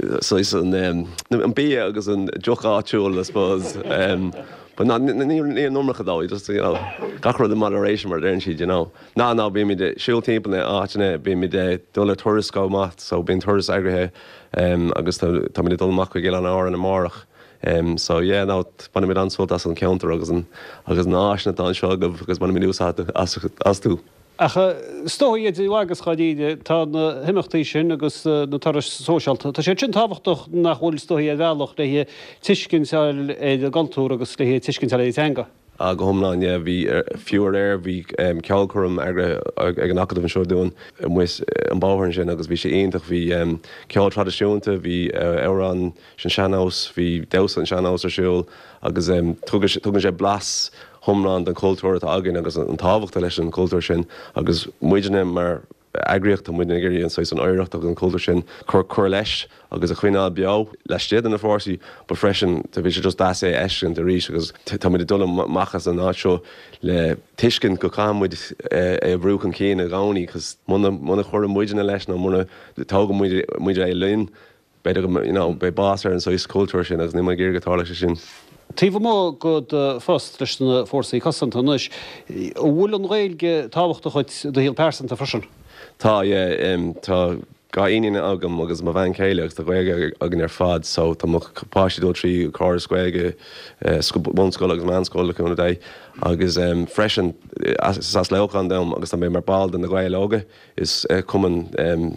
an bí agus an jochaáitiúil, I suppose. But not ní nócha dá, just, you know, gachra the moderation mar déirn siad, you know. Ná ná bí mi de siúil timp na áitine bí mi de dul turas gá mat, so bíon turas agrathe Um, agus tá mí dulach go géile an áir an amárach. Um, so yeah, ná banna mí ansúilt as an counter agus an agus náisna an seo agus banna mí úsáta as tú. Acha stóiad agus chaíide tá na himachtaí sin agus na tar sóseálta. Tá sé sin táhachtach nach bhfuil stóí a bhealach le hí tuiscinsáil é galtúr agus le hí tuiscinsáil é teanga. A go homláin bhí fiúr air bhí ceolchom ag an acadm seo dún muis an báhann sin agus bhí sé aonach bhí ceol tradiisiúnta bhí árán sin seanás hí desan seanás ar siúil agus tugann sé blas homláin an cultúir a agin agus an tábhachtta leis an cultúir sin agus muidirne mar agriocht muid géirí an sais an áireacht agus an cultúir sin chur chur leis agus a chuoineáil beá leis déad an na fórsaí ba freisin tá bhí sé just dá é eiscin de rís agus tá muid dul machchas an áitseo le tuiscin go chamuid é bhrúchan céin a gánaí cos muna chur muidirna leis ná muna tága muidir é linn beidir be básar an sais cultúir sin agus nimar géir gotá leis sin. Tíh mó go fust leis na fórsaí cosanta nuis bhfuil an réilge tábhachtta chuid do híal persanta frisin. Tá tá gá aine agam agus má bhain céile agus goige agan ar fad so tá páisiú trí cá scoige bonscoil agus manscoil chuna d agus freisin as leán dom agus tá mé mar ball den na ghaile óga is cuman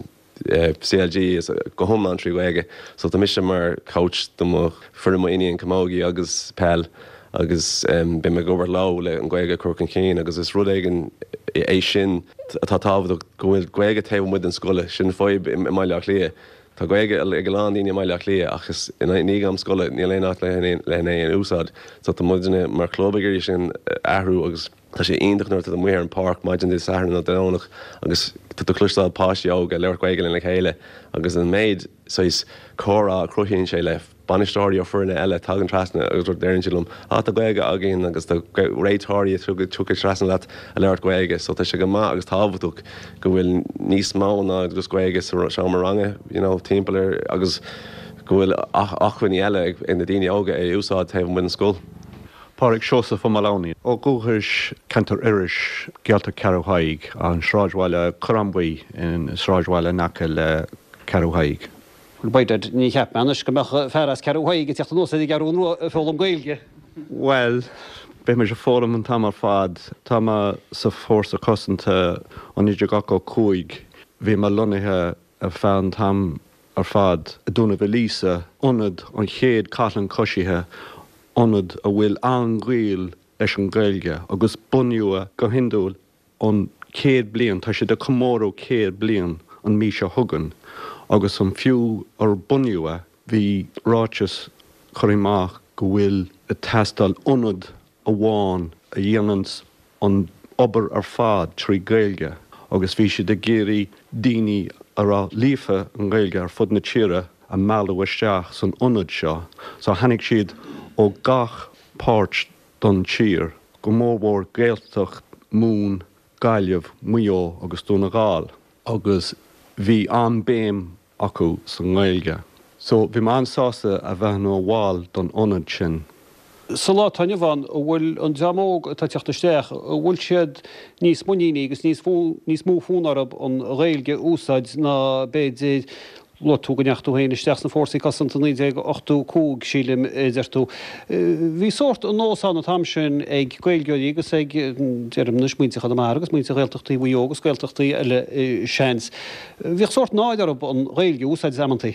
C L G is go thomlan trí bhaige, so tá mis mar coach do fur iníon cammógaí agus pell agus um, be me gobar lá le an gcuige chucan chéin agus is rud éigen é sin atá tábhad go bhfuil gcuige taobh muid an scoile sin fáib i maiileach lia. Tá gcuige ag lán daoine maiileach lia agus ní am scoile ní léanaach le lené an úsáid, so tá muidirna mar clóbaigeir sin ahrú agus tá sé aondach nuir a muir an park maidin is saharn na dánach agus tá clustáil páisiog a leir gcuige le chéile agus an méid so is córá cruthíonn sé le banistáirí ó furna eile tagan trasna agus ru déirn silum á tá gcuige a gin agus tá réitáirí tuga tucha trasna leat a leir gcuige, so tá sé go má agus tábhaach go bhfuil níos mána agus gcuige se mar range, you know, timpplair agus go bhfuil achhain eile ina daine óga é úsáid taobh mu an scóil. Páric seosa fo Malóní ó gúthairs cantar iris gealta Carrowhaig an sráidhhaile Corambuí in sráidhhaile naca le Carrowhaig. Baidir ní cheap anas go meach fearras Carrowhaig i teachta nósa garún fólam gailge. Well, be me se fólam an tam ar fad, tá sa fórsa cosanta an idir gaco cúig, bhí me lonithe a fan tam ar fad a dúna bhelísa, onad an chéad catlan cosithe, onad a bhfuil an-ghail leis an gailge, agus bunúa go hindúil an céad blian, tá sé de commóró céad blian an mí se thugan, agus an fiú ar bunúa bhí ráiteas choirimach go bhfuil a teastal onad a bháin a dhéanans an obair ar fad trí gailge, agus bhí sé de géirí daoine ará lífa an gailge ar fud na tíre a meallú isteach san onad seo, so hanig siad ó gach páirt don tír go mórmór géaltach mún gaiileh muo agus dúna gáil, agus bhí an béim acu san gailge. So bhí man sásta a bheith nó bháil don onad sin. Sa lá taine bhain bhfuil an deamóg tá teachtasteach bhfuil siad níos muíine agus níos mú fúnarab an réilge úsáid na béid lo tú gneachtú héine steach na fórsaí casanta ní ochtú cúg sílim idirtú. Bhí sort an nóán na tam sin ag gailgeí agus ag dearm nus muinte chad mar agus muinte réaltachtaí bhí agus gailtachtaí eile seans. Bhíh sort náidir an réilge úsáid samantaí?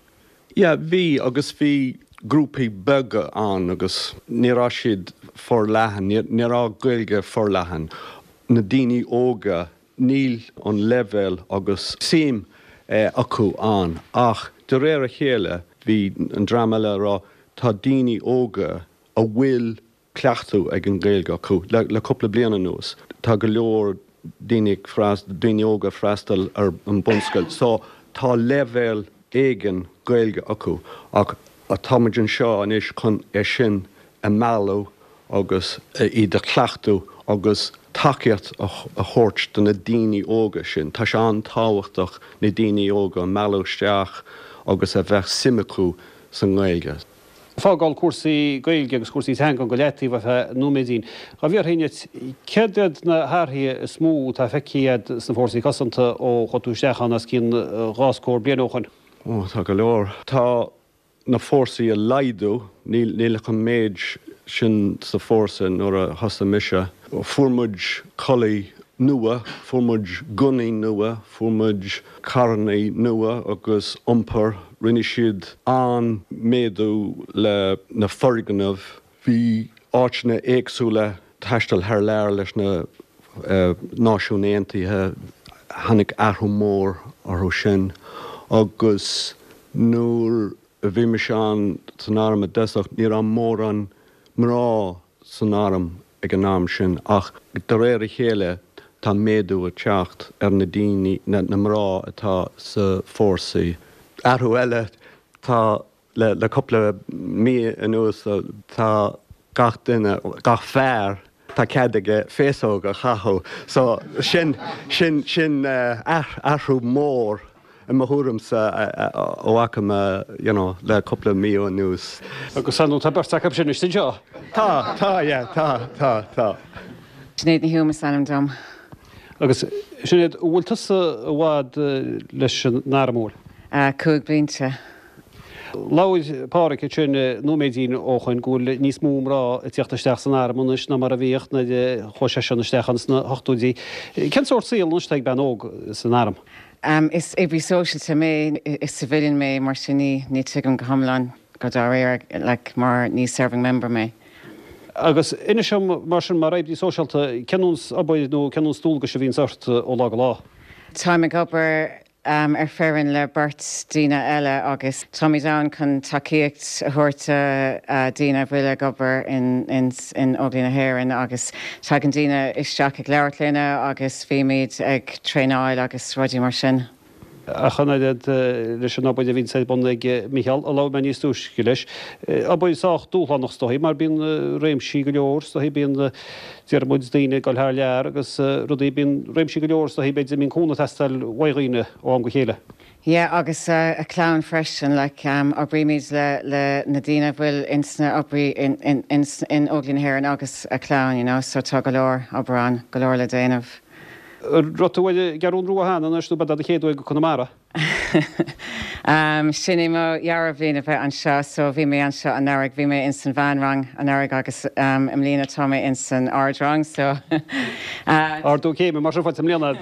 Ja, bhí agus bhí grúpaí bega an agus nírá siad for lehan, nírá gailge for lehan. Na daoine óga níl an level agus sim Eh, acu an, ach de réir a chéile bhí an drama le rá tá daoine óga a bhfuil cleachtú ag an gailge acu le, le coppla bliana nús. Tá go leor daoine óga freistal ar an bunscail, so tá level éigen gailge acu ach a táimeann seo an is chun é sin a meallú agus i de cleachtú agus takeíocht a chóirt don na daoine óga sin. Tá sé an táhachtach na daoine óga an meallúisteach agus a bheith simicú san gailge. Fágáil cuasaí gailge agus cuasaí teanga go leitaí bheith nóméidín. A bhíor haine ceadad na háirthaí smú tá feiciad san fórsaí casanta ó chotúisteachán as cín ráscóir blianóchan. Ó, tá go leor. Tá na fórsaí a laidú, níl go méid sin sa fórsa nuair a thosa mise. Fuairmuid colaí nua, fuairmuid gunaí nua, fuairmuid carnaí nua agus iompar rinne siad an méadú le na forganmh bhí áitna éagsúla taistil thar leir leis na uh, náisiúnéantaithe hanig airthú mór arthú sin agus nuair a bhí me seán san áram a deach níor an mór an mrá san áram ag an náam sin ach de réir a chéile tá méadú a teacht ar na daoine na, na mrá atá sa fórsaí. Airthú eile tá le, le coppla mí anuas tá gach duine gach fearr tá ceadaige féasóga chathú, so sin sin sin uh, airthú mór in mathúramsa ó acham you know, le coppla mí anuas. Agus sanú tá berteach sin is seo? Tá, tá, yeah, tá, tá, tá. Sinead na hiúmas anam dom. Agus sinad bhfuil tusa bhád leis náramór. Cúg blinte. Láid páric sin nó méidín óchain gúil níos múmrá tíochttasteach san áramúnis na mar a bhíocht na chuise sennastechans na hochtúdí. Ken sort síl nusteag ben óg san áram? Um, is every social to me is civilian me mar sinní ní tuigem go hamlan go dá réir like mar ní serving member me. Agus ina sem mar sin mar raibdí socialta cenúns abbaid nó cenún stúl go se bhín sort ó lá go lá. Tá me gobar um, ar ferrin le Bert dína eile agus Tommy Down chun takeíocht a thuirta uh, dína bhuiile gobar in, in, in Óglína Héireann agus tá an dína isteach ag leabhart léine agus bhí míad ag tréáil agus ruidí mar sin. A chanaid leis an abbaid a bhín sé bun ag Michael a lá me níos túis go leis. Abbaid sách dúlánach stoí, mar bín réimsí go leor, stoí bín tíar muid daine gáil thar lear agus rudaí bín réimsí go leor, stoí beid mín cúna testal waighoine ó an go chéile. Yeah, agus uh, a clown freshen like um obrimid le le Nadina will insna obri in in in in Óglín Héireann agus a clown, you know, so tá galore obran galore le déanamh. Rotahfuil garún rú hána naistú bad a chéadú go Connemara. Um, Sinné mo jarrah bhína bheith an seo, so bhí mé an seo an airg, bhí mé in san bhanrang an airg agus um, im lína tá mé in san ardrang, so... uh, Ardú céime, mar sin fáid am líana.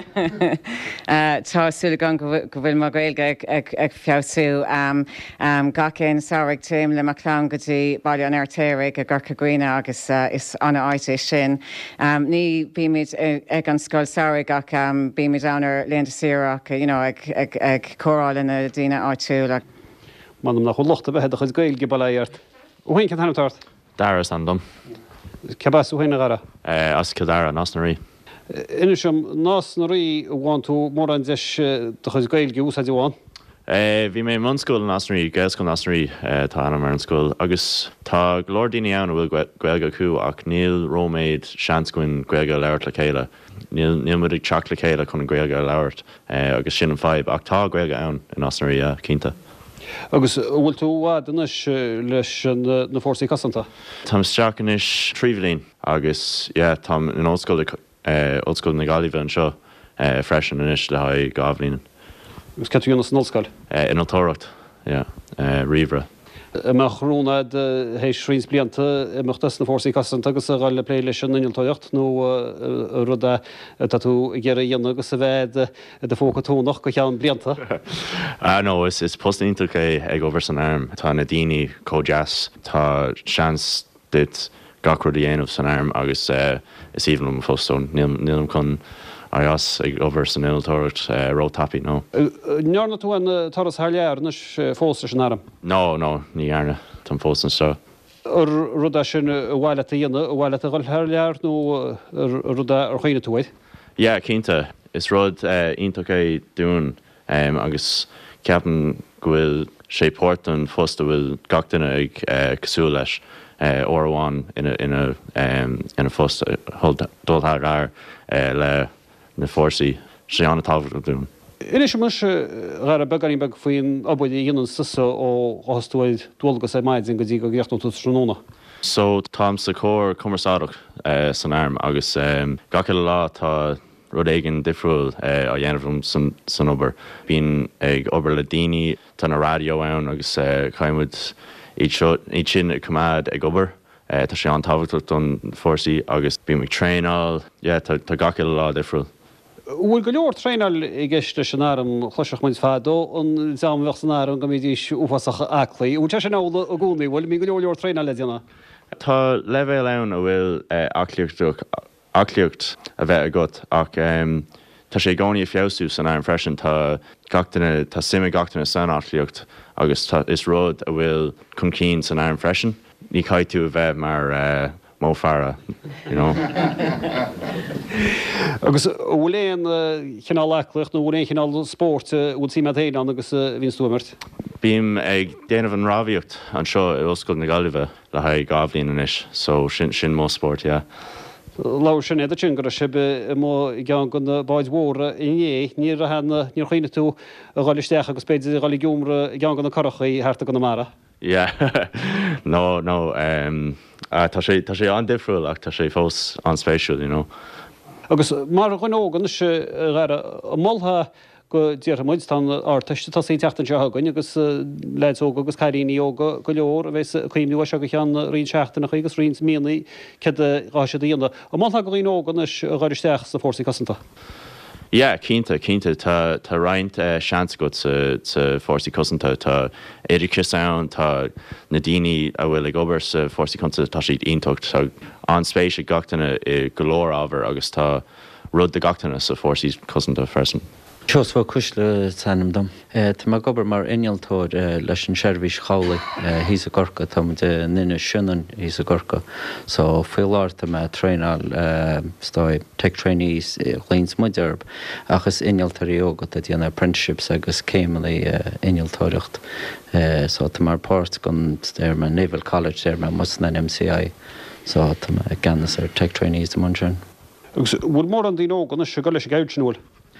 Tá súla gan go bhfuil má gailge ag, ag, ag fiosú um, um, gacén saoirg téim le maclán gotí bailí an airtéirigh a gurcha gwine agus uh, is anna áite sin. Um, ní bíimiid ag an scoil saoirg ach um, bíimiid anar léanta siarach, you know, ag, ag, ag choráil in a dína áitiú le. Manam nach chulochta bheith a chud gailge bailíart. Uhain can hanam tart? Dara sandom. Cabas uhain a gara? Uh, as Cadara, nás na rí. Ina sem nás na rí bháin tú mór an deis de chud gailge ús a dúháin? Bhí mé mun scúil nás na rí, gail scúil nás na rí tá anam ar an scúil. Agus tá glór daoine ann bhfuil gailge cú ach níl róméid seans goin gailge leirt le chéile. Níl muid ag teach le chéile chun gailge leirt agus sin an fáib ach tá gailge ann in nás na rí cínta. Agus bhfuil tú bhád inis leis na fórsaí casanta? Tá isteach inis tríomhlín agus tá in óscoil óscoil na Gaillimhe an seo freisin inis le haid gábhlín. Gus ceú an snolscail? In Altóireacht, riomhre. Amach rúna hééis sríns blianta amachtas na fórsaí casanta agus a gáil le plé leis an inaltóireacht nó ruda tú ggéar dhéana agus a bheith de fóca túnach go cheann blianta? nó, is is postíntaach é ag over san arm. Tá na daoine có-jazz, tá seans dit gacrú dhéanamh san arm agus is íomh fóstón nílam chun Ayas ag over san inaltóireacht ró tapi, nó. Nearna tú an taras thar lear nes fósta sin arm? No, no, ní airne tan fóstan seo. Ruda sin bhhaile a dhéana, bhhaile a gáil thar lear nó ruda ar chuoine tú éid? Ja, cínta. Is rud ionach é dún agus ceapan go bhfuil sé pórtan fósta bhfuil gach duine ag cosú leis ó amháin ina fósta dulthar ar le na fórsaí sé anna tábhacht dún. Ina sem muis gar a begarí beg faoin abbaid dhéanaan susa ó hasúid dulgus é maidid go dtí go gheochtú tróna. So tám sa cór cumarsáideach san arm agus gace le lá tá rud éigean difriúil a dhéanamh san obair. Bhín ag obair le daoine tá na radio ann agus caiimid iad sin ag cumad ag obair. Tá sé an tábhacht don fórsaí agus bhí ag tréáil, tá gace le lá difriúil. Bhfuil go leor tréáil i gceiste sin áram chluiseach muid fádó an deam bheith san áram go mídís ufasacha aclaí. Bhil te sin ála a gúnaí bhfuil mí go leor leor tréáil le déanana? Tá leibhéil ann a bhfuil acliúcht a bheith a gut ach tá sé gánaí fiosú san arm freisin tá gachtainna tá simime gachtainna san acliúcht agus is rud a bhfuil chun cín san arm freisin. Ní caiithú a bheith mar mó fearra, you know. Agus bhfuil éon chinál aclacht nó bhfuil éon chinál sport bhfuil sí héana agus bhíon stúmart? Bím ag déanamh an rábhíocht an seo i oscail na Gaillimhe le haid gábhlín inis, so sin sin mó sport, yeah. Láir sin éidir sin gur a sibh mó gan gon báid mhóra iné, ní a hena níor chuoine tú a gáilisteach agus beidir gáil giúmra gan gan na chorachaí háarta go na mara? Yeah, no, no, um, uh, tá sé tá sé an difriúil ach tá sé fós an spéisiúil, you know. Agus mar chuin ógan se móltha go ddíar muid tá áteiste tá sé teachtain se hagann agus leid óga agus caiíní óga go leor a bheits chuimú se go chean rion seachtainna agus rion mínaí ce gáise díonna. A mátha go líon ógan is gáiristeach sa fórsaí cosanta. Ja, cínta cínta tá tá roiint seans go sa fórsaí cosanta tá éidir sound tá na daoine a bhfuil ag obair sa fórsaí cosanta tá siad iontocht tá an spéise gachtainna i golóir ábhar agus tá rud de gachtainna sa fórsaí cosanta fersan. Seos bh cisle tannim dom. Tá má gobar mar inaltóir leis an seirbhís chála hís a gorca tá de nine sinan hís a gorca. So féáirta me tréáil stoi tech trainees líns muidirb agus inaltarí ógat a dhéana apprenticeships agus céimala inaltóireacht. So tá mar páirt gon ar me Naval College ar me mus na M C I. So tá ganas ar tech trainees am ansin. Bhfuil mór an dín ógan is se go leis gaiid sinúil.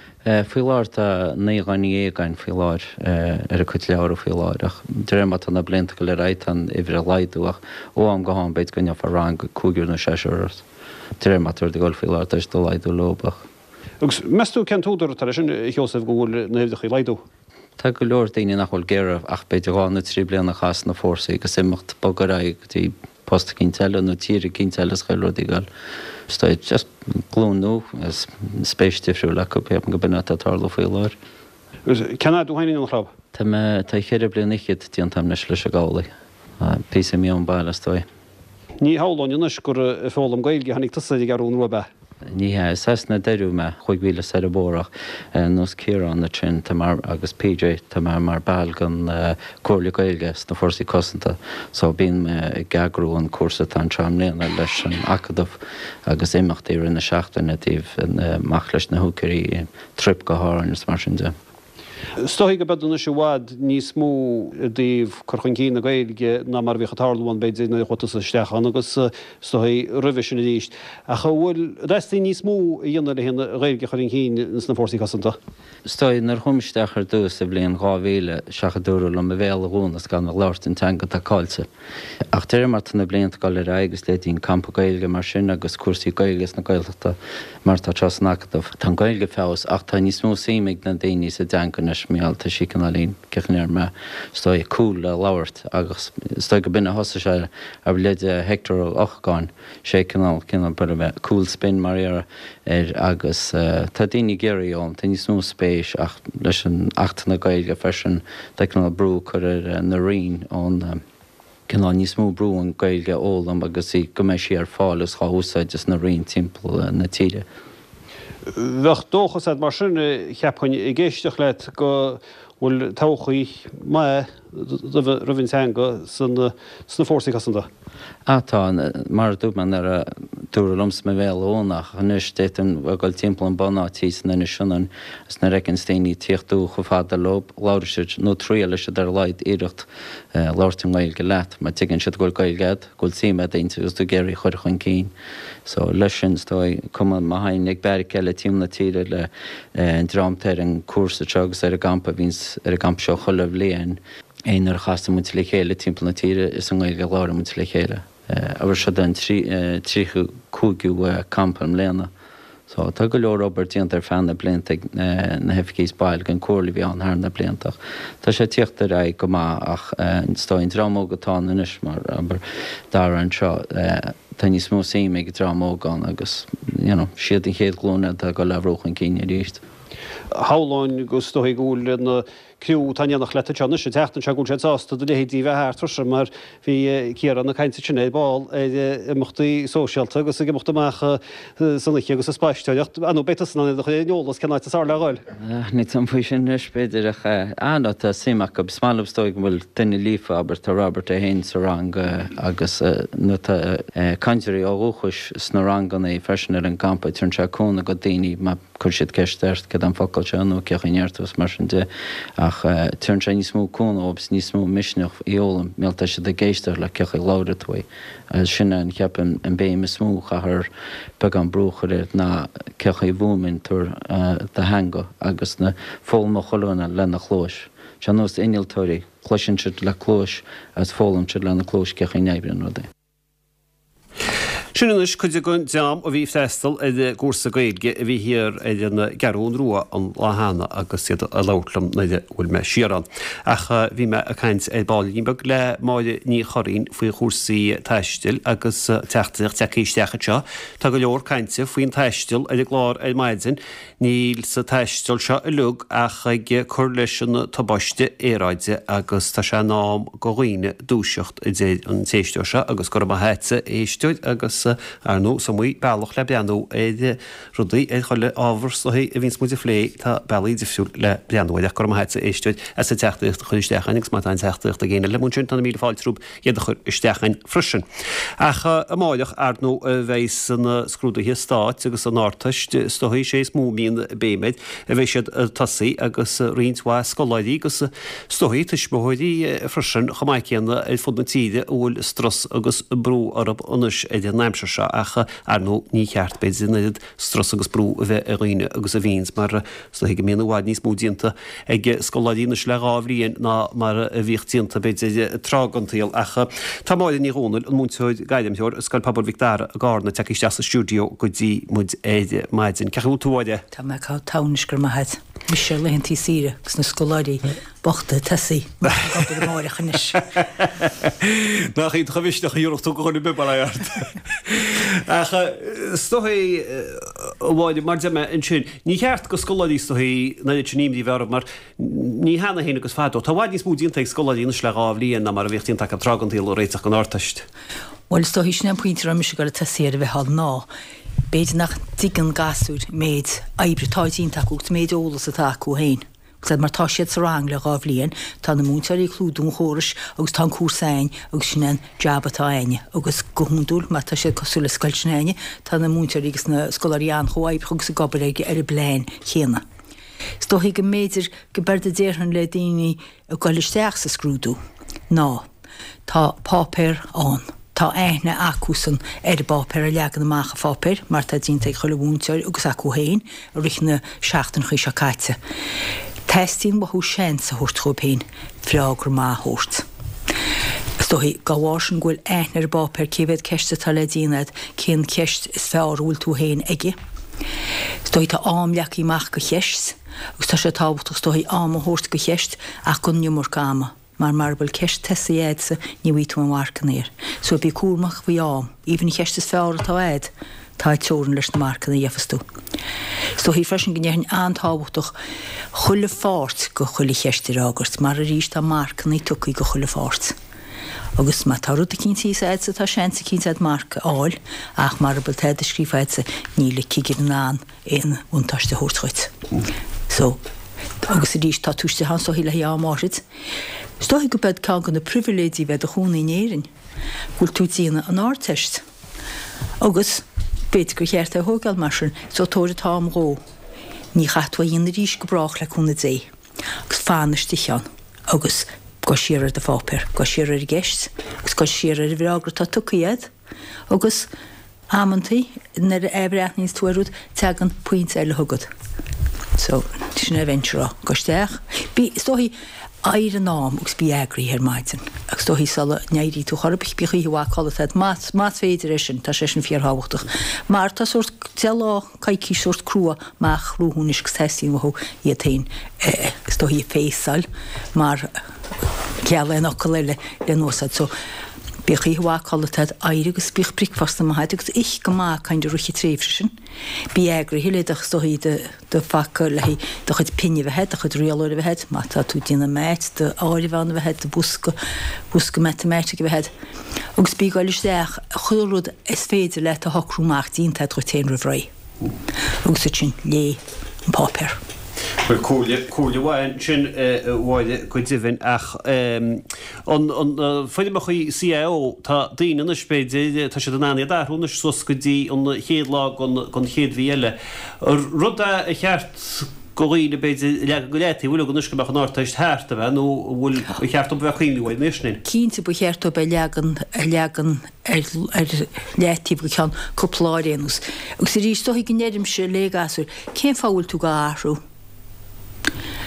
Fiáir a néáinní éagain fiáir ar a chut leabhar fiáir ach drémat an na blinta go le réit an ihir a leidúach ó an goáin beit gonne far rang go cúgur na séisiúirt. Drématar de goil fiáir is do leidú lobach. Agus meú cen túidir tar sin Joseph gohfuil naimhdeach í leidú. Tá go leor daoine nachhfuil géireh ach beidir gáinna trí blianana chas na fórsaí go imimecht bogarráig tí post cinn teile nó tíre cinn teile chailrodí gáil. Stoid just glúnú as spéistifriú le go peap go binna atála féáir. Ceanna dúhaine an chlab? Tá tá chéidir blian ichiid tí an tam leis leis a gála. Pí mí an bailile stoi. Ní háláin ionas gur fálam gailge hanig tusaí garún ruba. Ní sena deirú me chuig bhíle sé a bórach nos Ciarán na trin mar agus P J tá mar mar bail gan cóirla gailges na fórsaí cosanta, so bíon me gagrú an cuasa tá tramléana leis an acadmh agus éimeachtaí rinne seachtainna tíh mach leis na thucarí trip go háin is mar sin de. Stoigh go bedúna se bhád níos mú díomh churchan cí na gailge ná mar bhícha tálaúin beid na chutas stechan agus stoí rih sin díist. A chu bhfuil reistí níos mú dhéana le héna réilge chuirn cín na fórsaí cosanta. Stoid nar chumisteachar dús a bblion gáhíle seachadúra le a bhéla gúnas gan na láirtain teanga tá cáilte. Ach deir mar na blianta gáil le agus le dín campa gailge mar sin agus cuasaí gailges na gailta mar tá tras nachadmh. Tá gailge fás ach tá níos mú síimiigh na daoine sa deangan méalta sí can alín ceachnéir me stoi cool le láhairt agus stoi go binne hosa se a bléide hector ochgáin sé canál cinna bar bheith cool spin mar ar agus tá daoine géiríón tá níos nó spéis ach leis an achtainna gailge fersin deicna brú chur ar na rion ón cinná níos mó brú an gailge ólam agus í go mééis sí ar fáil is chaúsáid just na rion timppla na tíre. Bheith dóchas mar sin cheapchain i ggéisteach leit go bhfuil tochaí mai roimhinn teanga san fórsaí cosanta. Atá mar dúman ar túra lums me bhéil ónach a nus déan bhil timppla an banátí san na sinnan as na recinn stéoí tíochtú go fád a lob láiriseid nó trí lei se ar leid iirecht láirting gail go leat, mar tuigann siad ghfuil gailgead ghfuil tíime dainte gus do géirí chuir chun cín. So leis sin stoi cum maithain ag beir ceile tíimna tíre le an drámteir an cuasa tegus ar a gampa víns ar a gamp seo cholah léon éonar chasta mu le chéile timppla na tíre is an gailge lára mu le chéile. A bhar se den tríchu cúgiú campam léana. So tá go leor Robertíon ar fanna blianta na hefcís bail gan cóirla bhí an thna bliantach. Tá sé tíochtta ra go má ach stoin drámógatá inis mar aber dar an seo tá níos mó síime go drámógáin agus siad an chéad glúna a go lehróchan cíine ríist. Háláin go stoigh gúil na cruú tainach le tena sé teachtain se gún sé ásta do léhédí bheit tusa mar bhí céaran na caiinte sinné báil mochtaí sósealta agus ige mochtaach sanliche agus a spáisteocht an beta sanna éolalas cenáid á leáil. Ní an fao sin nuspéidir anna tá simach go smáilm stoig bhfuil duine lífa aber tá Robert a hén sa rang agus nó caiidirí áúchas sna rangan é freisin ar an campa turn se cúna go daoine má chuir siad ceisteirt go an focail se anú cechanéirtas mar sin de ach turn sé níos mó cúna obs níos mó misneach íolalam méalta se de géisteir le cecha láiritfuoi. Sinna an ceapan an béime smú chaair be an brúchar réir ná cecha i bhúmin túr de hanga agus na fólma choúna lena chlóis. Se nós inaltóirí chluisiint le chlóis as fólam se lena chlóis cecha nebrin rudé. Sinnis chuide gon deam a bhí festal i de gúsa gailge a bhí hir na garún ruá an láhanana agus siad a lálam na bhfuil me siaran. Acha bhí me a caiint é báilín bag le máide ní choín faoi chósaí teistil agus teachtaach teíistecha seo, Tá go leor caiinte faoin teistil a glár é maidin níl sa teistil seo i lug a chuige chur leis an tabbáiste éráide agus tá se nám goghine dúiseocht i dé an téisteir se agus go a heitse éisteid agus ar nó sa mí bailach le beanú é rudaí é choile ábhar sohí a bhín smúide lé tá bailí difriú le beanúid ach go heitse éisteid a sa teachtaíocht chuistechain gus má an teachtaíocht a géine le mún an mí fáiltrúb iad chur istechain frisin. Acha a máideach ar nó a bheits san scrúdaí stáit agus an átaist stoí sé múmíon béméid a bheith siad tasaí agus rionshá scoláidí agus stoí tuismóidí frisin chomáicéanna é fud na tíide bhfuil stras agus brú arab onis é neimse se acha ar nó ní cheart beid iad stras agus brú a bheith a riine agus a víns mar sa go mína bháid níos múdínta ag scoladína le ráhríon ná mar a bhíochtínta beid trágantaíal acha. Tá máid ní rónil an múnteid gaiidirmtheir scail Pabal Victor a gána te isteach sa stúdio go dtí mud éide maidin. Ceú túide? Tá me cá tánisgur maithe. Mi sé lehantí síre gus na scoláirí bochta tasaí máirechanis. Nach í chahisteach dúach tú goáinna bebaart. Stohé bháide mar deime in sin. Ní cheart go scoladí stohí na níimdí bhar mar ní hena héna agus fádó. Tá bhaid níos múdínta scoladína le ráhlíon na mar a bhíochtín take tragantíil ó réiteach an átaist. Bhil stohí sin pointir a mis go a tasaí a bheith hall ná. Béidir nach digan gasúd méid aibritáidín takeút méid ólas a taú hain. Gus mar tá siad sa rang le gáhlíonn tá na múntarí clúdún chóris agus tá cuasain agus sin jabbatá aine agus gohúndúil me tá siad cosúla scailsnéine tá na múntarí agus na scolaríán choáib chugus a gobaréige ar a bléin chéna. Stohí go méidir go berda déirhan le daoine a gáilisteach sa scrúdú. Ná, tá pápéir an. Tá éithne acúsan ar bápéir a legan amach a fápéir, mar tá dínta chola búnteir agus acu héin a richna seachtain chu se caiite. Testín bthú sin sa thuirtchópéin freagur má thuirt. Stohí gáhásin ghfuil éithne ar bápéir céhéad ceiste tá le dínad cén ceist is fearúil tú héin aige. Stohí tá am leachaí mach go cheist, agus tá sé tábhachtach stohí am a thuirt go cheist ach go nniumar gama. Mar marbal ceist tesa éadsa ní bhí tú an marcanéir. So bhí cúrmach bhí am, íbn ní cheistas fearra tá éad, tá teoran leis na marcana dhefastú. So hí freisin gnéirn antábhachtach chuile fáirt go chuile cheistir ágart, mar a ríist tá marcana í tucaí go chuile fáirt. Agus má tá rúta cinntaí éadsa tá sénsa cinnta marca áil, ach marbal tead a scríomhhéadsa níla cigir an án éon úntáiste thuirtchuid. So, agus a ríist tá túiste han so hí le á máid. Stohi go bed cá gan na privilédí bheith a chúnaí néirin, gúil tú tíana an áteist. Agus beit go cheart a hógal marsin so tóir tá am ró. Ní chatha dhéana rís go brach le chuna dé. Agus fánastián, agus go siar de fápéir, go siar ar gceist, agus go siar ar bhí agra tá tucaíad, agus amantaí nar éhreaach níos tuairúd tegan puint ar le thugad. So, sin adventure go steach. Bí stohí air an nám agus bí agraí ar maidin. Agus stohí sala neirí tú chorabich bí chuíhá cholatad más féidir sin tá sé sin fiarthhachtach. Mar tá sort teá caiicí sort crua meach rúhúnis teín bhú iad tain stohí féáil mar ceala nach leile le nósad. So Bích íhá cholatad airigus bích bricfast na maithe agus ich go má caiin de ruchi tréfrisin. Bí agraí hiileach stohí de faca le do chud pinne bheithe a chud réalúir bheithe, má tá tú dína méid de áirhhana bheithe de busca busca matematica bheithe. Agus bí gáilisteach chuúd is féidir le a hocrúach dínta chu téan rahraí. Agus sin lé an pápéir. Well cúla bháin sin bháide go dtíhann ach an foiidir mar chuí C E O tá daoine na spéide tá sé an aine darúna sus go dtí an chéad lá gon chéad bhíile. Ruda a cheart goíine beidir le go létaí bhfuil go nuisce an átaist háirta bheith nó bhfuil cheart bheith chuoinú bhid níosnain. Cínta bu cheart be legan legan ar létíh go cean cupláiréanús. Agus sé rí stoí gnéidirm se légasúir, cén fáhfuil tú go áhrú.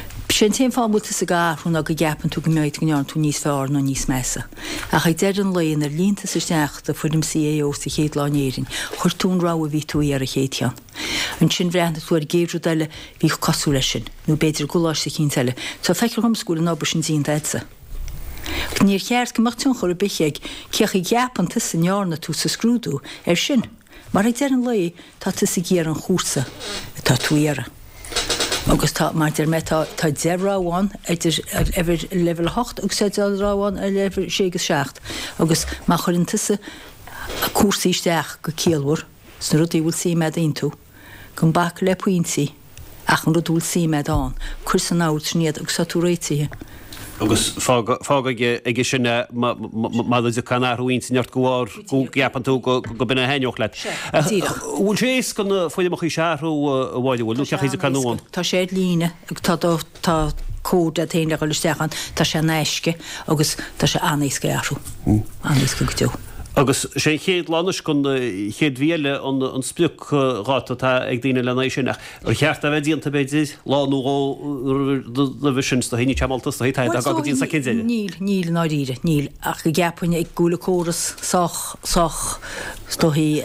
sé té fábulta sa gáún a go gapan tú go méid gneán tú níos fear nó níos measa. A cha de an leon ar línta sa steachta fuidim C A O sa chéad lánéirin, chuir tún rá a ví tú ar a chéitian. An sin bhreanta tú ar géadú deile bhí cosú lei sin, nó beidir goláis sa chin teile, tá feiceir homscúil an ábhar sin dínta etsa. Níor cheart goach tún chur a bicheag ceach i gapan sa nearna tú sa scrúdú ar sin, mar ag de an le tá sa géar an chósa tá túara. Agus tá mar der met tá zeráháin ever level hocht agus sé ráháin a lever ségus secht agus má churinn tuise a cuasaíisteach go céalhar san rudí bhfuil sí me intú gon bach le puintí ach an rudúil sí me an chur san áirt sníad agus sa tú réitíthe. Agus fága ige sinna má a canarúint neart gohar go gapan tú go bina heoch le. Bhúil sééis gan foiidirach í seaarú bháidirhil lu ceach a canúin. Tá sé líne ag tá cód a téine go leisteachchan tá sé neisce agus tá sé aníosca airú aníosca go tú. Agus sé chéad lánas gon chéad bhíle an spuúráta tá ag dtíine lena sinach. Ar cheart a bheith díanta beidir láú le bhisin a híine temaltas a hitá a go dín sa cin. Níl níl náíre, níl ach go gapaine ag gúla córas soch soch stohí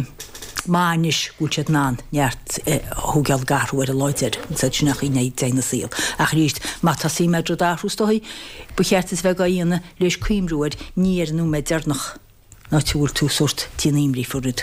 máis gúiltead ná neart thugeal garú ar a leiteir sa sinach í néid déna síl. Ach ríist má tá sí meidro dáhrú stohí, bu cheartas bheith gaíana leis cuimrúir níar nó me dearnach. ná túúil tú sort tíníimrí furud.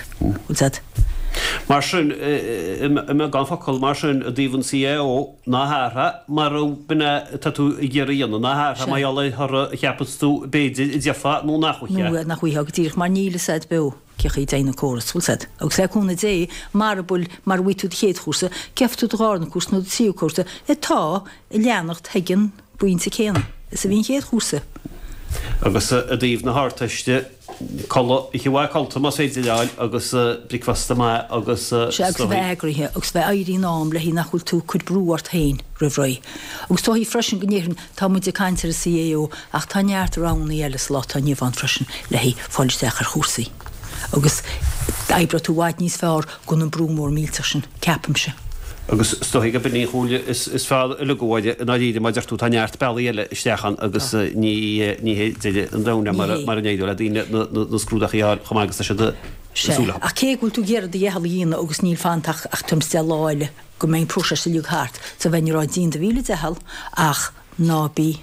Mar sin me gan faáil mar sin a dtíhann C A O náthartha mar buna tú ggéiríanana náthartha maiála th cheapatú béidir i defa nó nachhuiche. Nu nachhuiíthe go tíirech mar níle said be ceach í déanana córas said. agus sé chuna dé mar bul mar bhuiú chéad chusa ceftú gána cús nó síú cuasa i tá i leannacht heigen buinte chéana. Is a bhín chéad chusa. Agus a dtíomh na háteiste i bhha calta má féidiráil agus bricfasta mai agus sé agus bheith agrithe agus bheith éirí nám le hí nachhfuil tú chud brúart hain roihráid. Agus tá hí freisin gnéann tá muid a caiintear a C A O ach tá neart ránna eile lá tá níomhán freisin le hí fáilisteach ar chósaí. Agus ebre tú bhaid níos fearr gon an brúmór míltar sin ceapamse. Agus stoigh go buí chúla is fád le goáide ná díide maidir tú taneart bailile isteachan agus ní an dana mar an éidir le dtíine na scrúdaach íá chumágus se desúla. A céhúil tú géad a dhéhall íonna agus níl fantaach ach tumste láile go mé próse se liú háart sa bhain rá dín de bhíle dehall ach nábí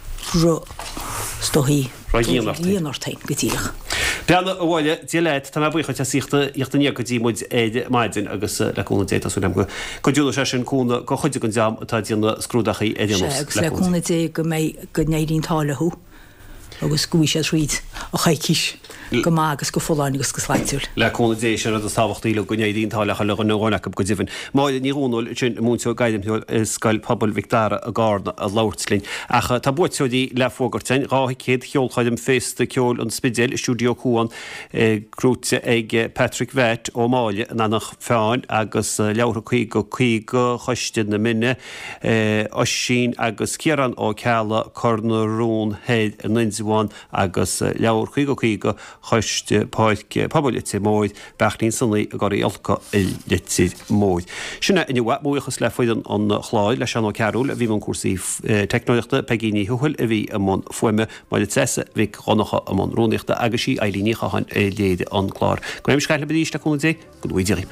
stohíí íonartain gotíach. Beanna a bhile dé leid tá bucha te síta íochttaní go dtí muid éide maidin agus leúna déta sú go go dúla sé sin cúna go chuide go deam atá díanana scrúdachaí éidirgus leúna dé go mé go néirín tálathú agus gúi sé tríd a chaicíis go mágus go fóláin agus go sláitiúil. Leúna dé sé a táhachttaí le go néirín tálacha le an nóána go difin. Máid níúil sin múnú gaiidirú scail pobl Victara a gána a láirtlín. Acha tá buirtí le fógartein rátha céad cheolchaidim fésta ceol an spidéil stúdio cúan grúte ag Patrick Vett ó máile nanach feáin agus leabhar chuí go chuí go choiste na minne os sin agus cearan ó ceala cornarún héad an ninzháin agus leabhar chuí go chuí go choiste páice poblite móid bechlín sannaí a gáí olcha ilitid móid. Sinna in bhha buchas le foiidan an chláid leis an ó cearúil a bhí an cuasaí technoireachta pegíní thuil a bhí am foiime máile teasa bhí chonacha am rónachta agus sí élínícha han é léide an chlár. Goim scaile bedíiste chuna dé go bhaidirib.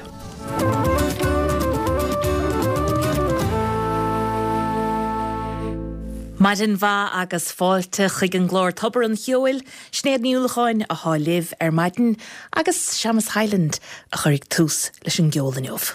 Mar an bha agus fáilte chuig an glór tobar an cheoil, snéad níolacháin a hálibh ar maidin agus Seamus Highland a chuirigh tús leis an geolaniuh.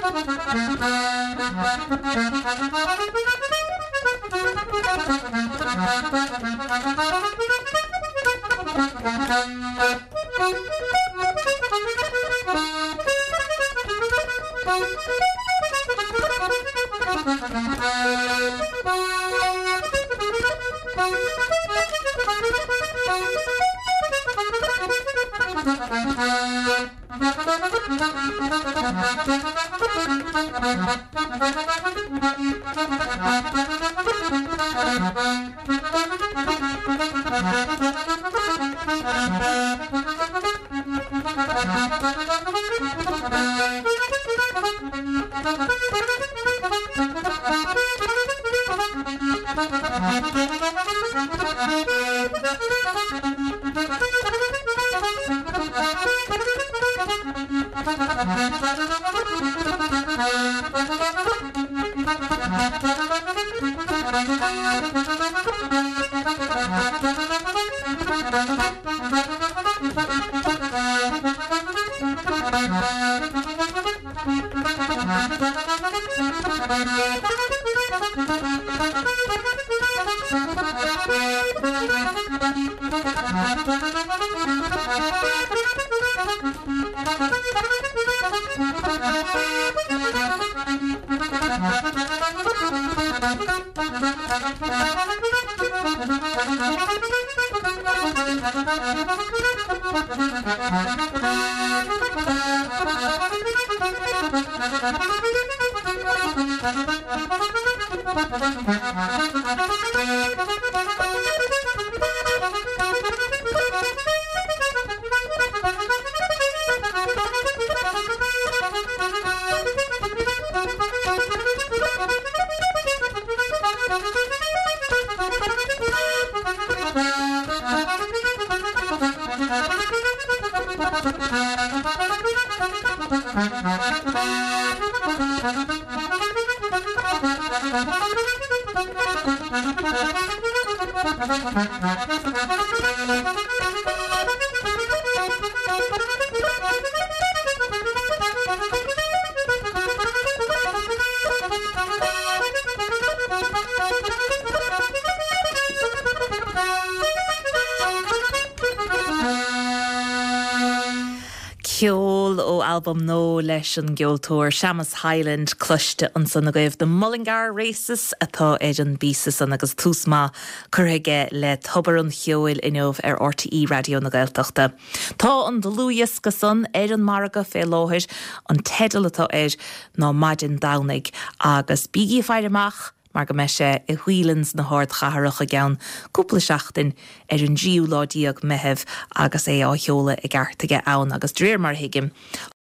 Ceol ó albumm nó leis an geoltóir Seamus Highland cluiste an san gaibh de Mullingar Races atá éid an bísa san agus túsma chuige le tobar an cheoil inmh ar R T E radio na Gaeltachta. Tá an dlúias go san éid an marga fé láthir an tedal atá éid ná maidin danig agus bígí feireach mar go meise i huilans na hard chaharach a gaan cúpla seachtain ar an díú ládíag mehef agus é á heola i gceartaige ann agus dréir mar hiigim.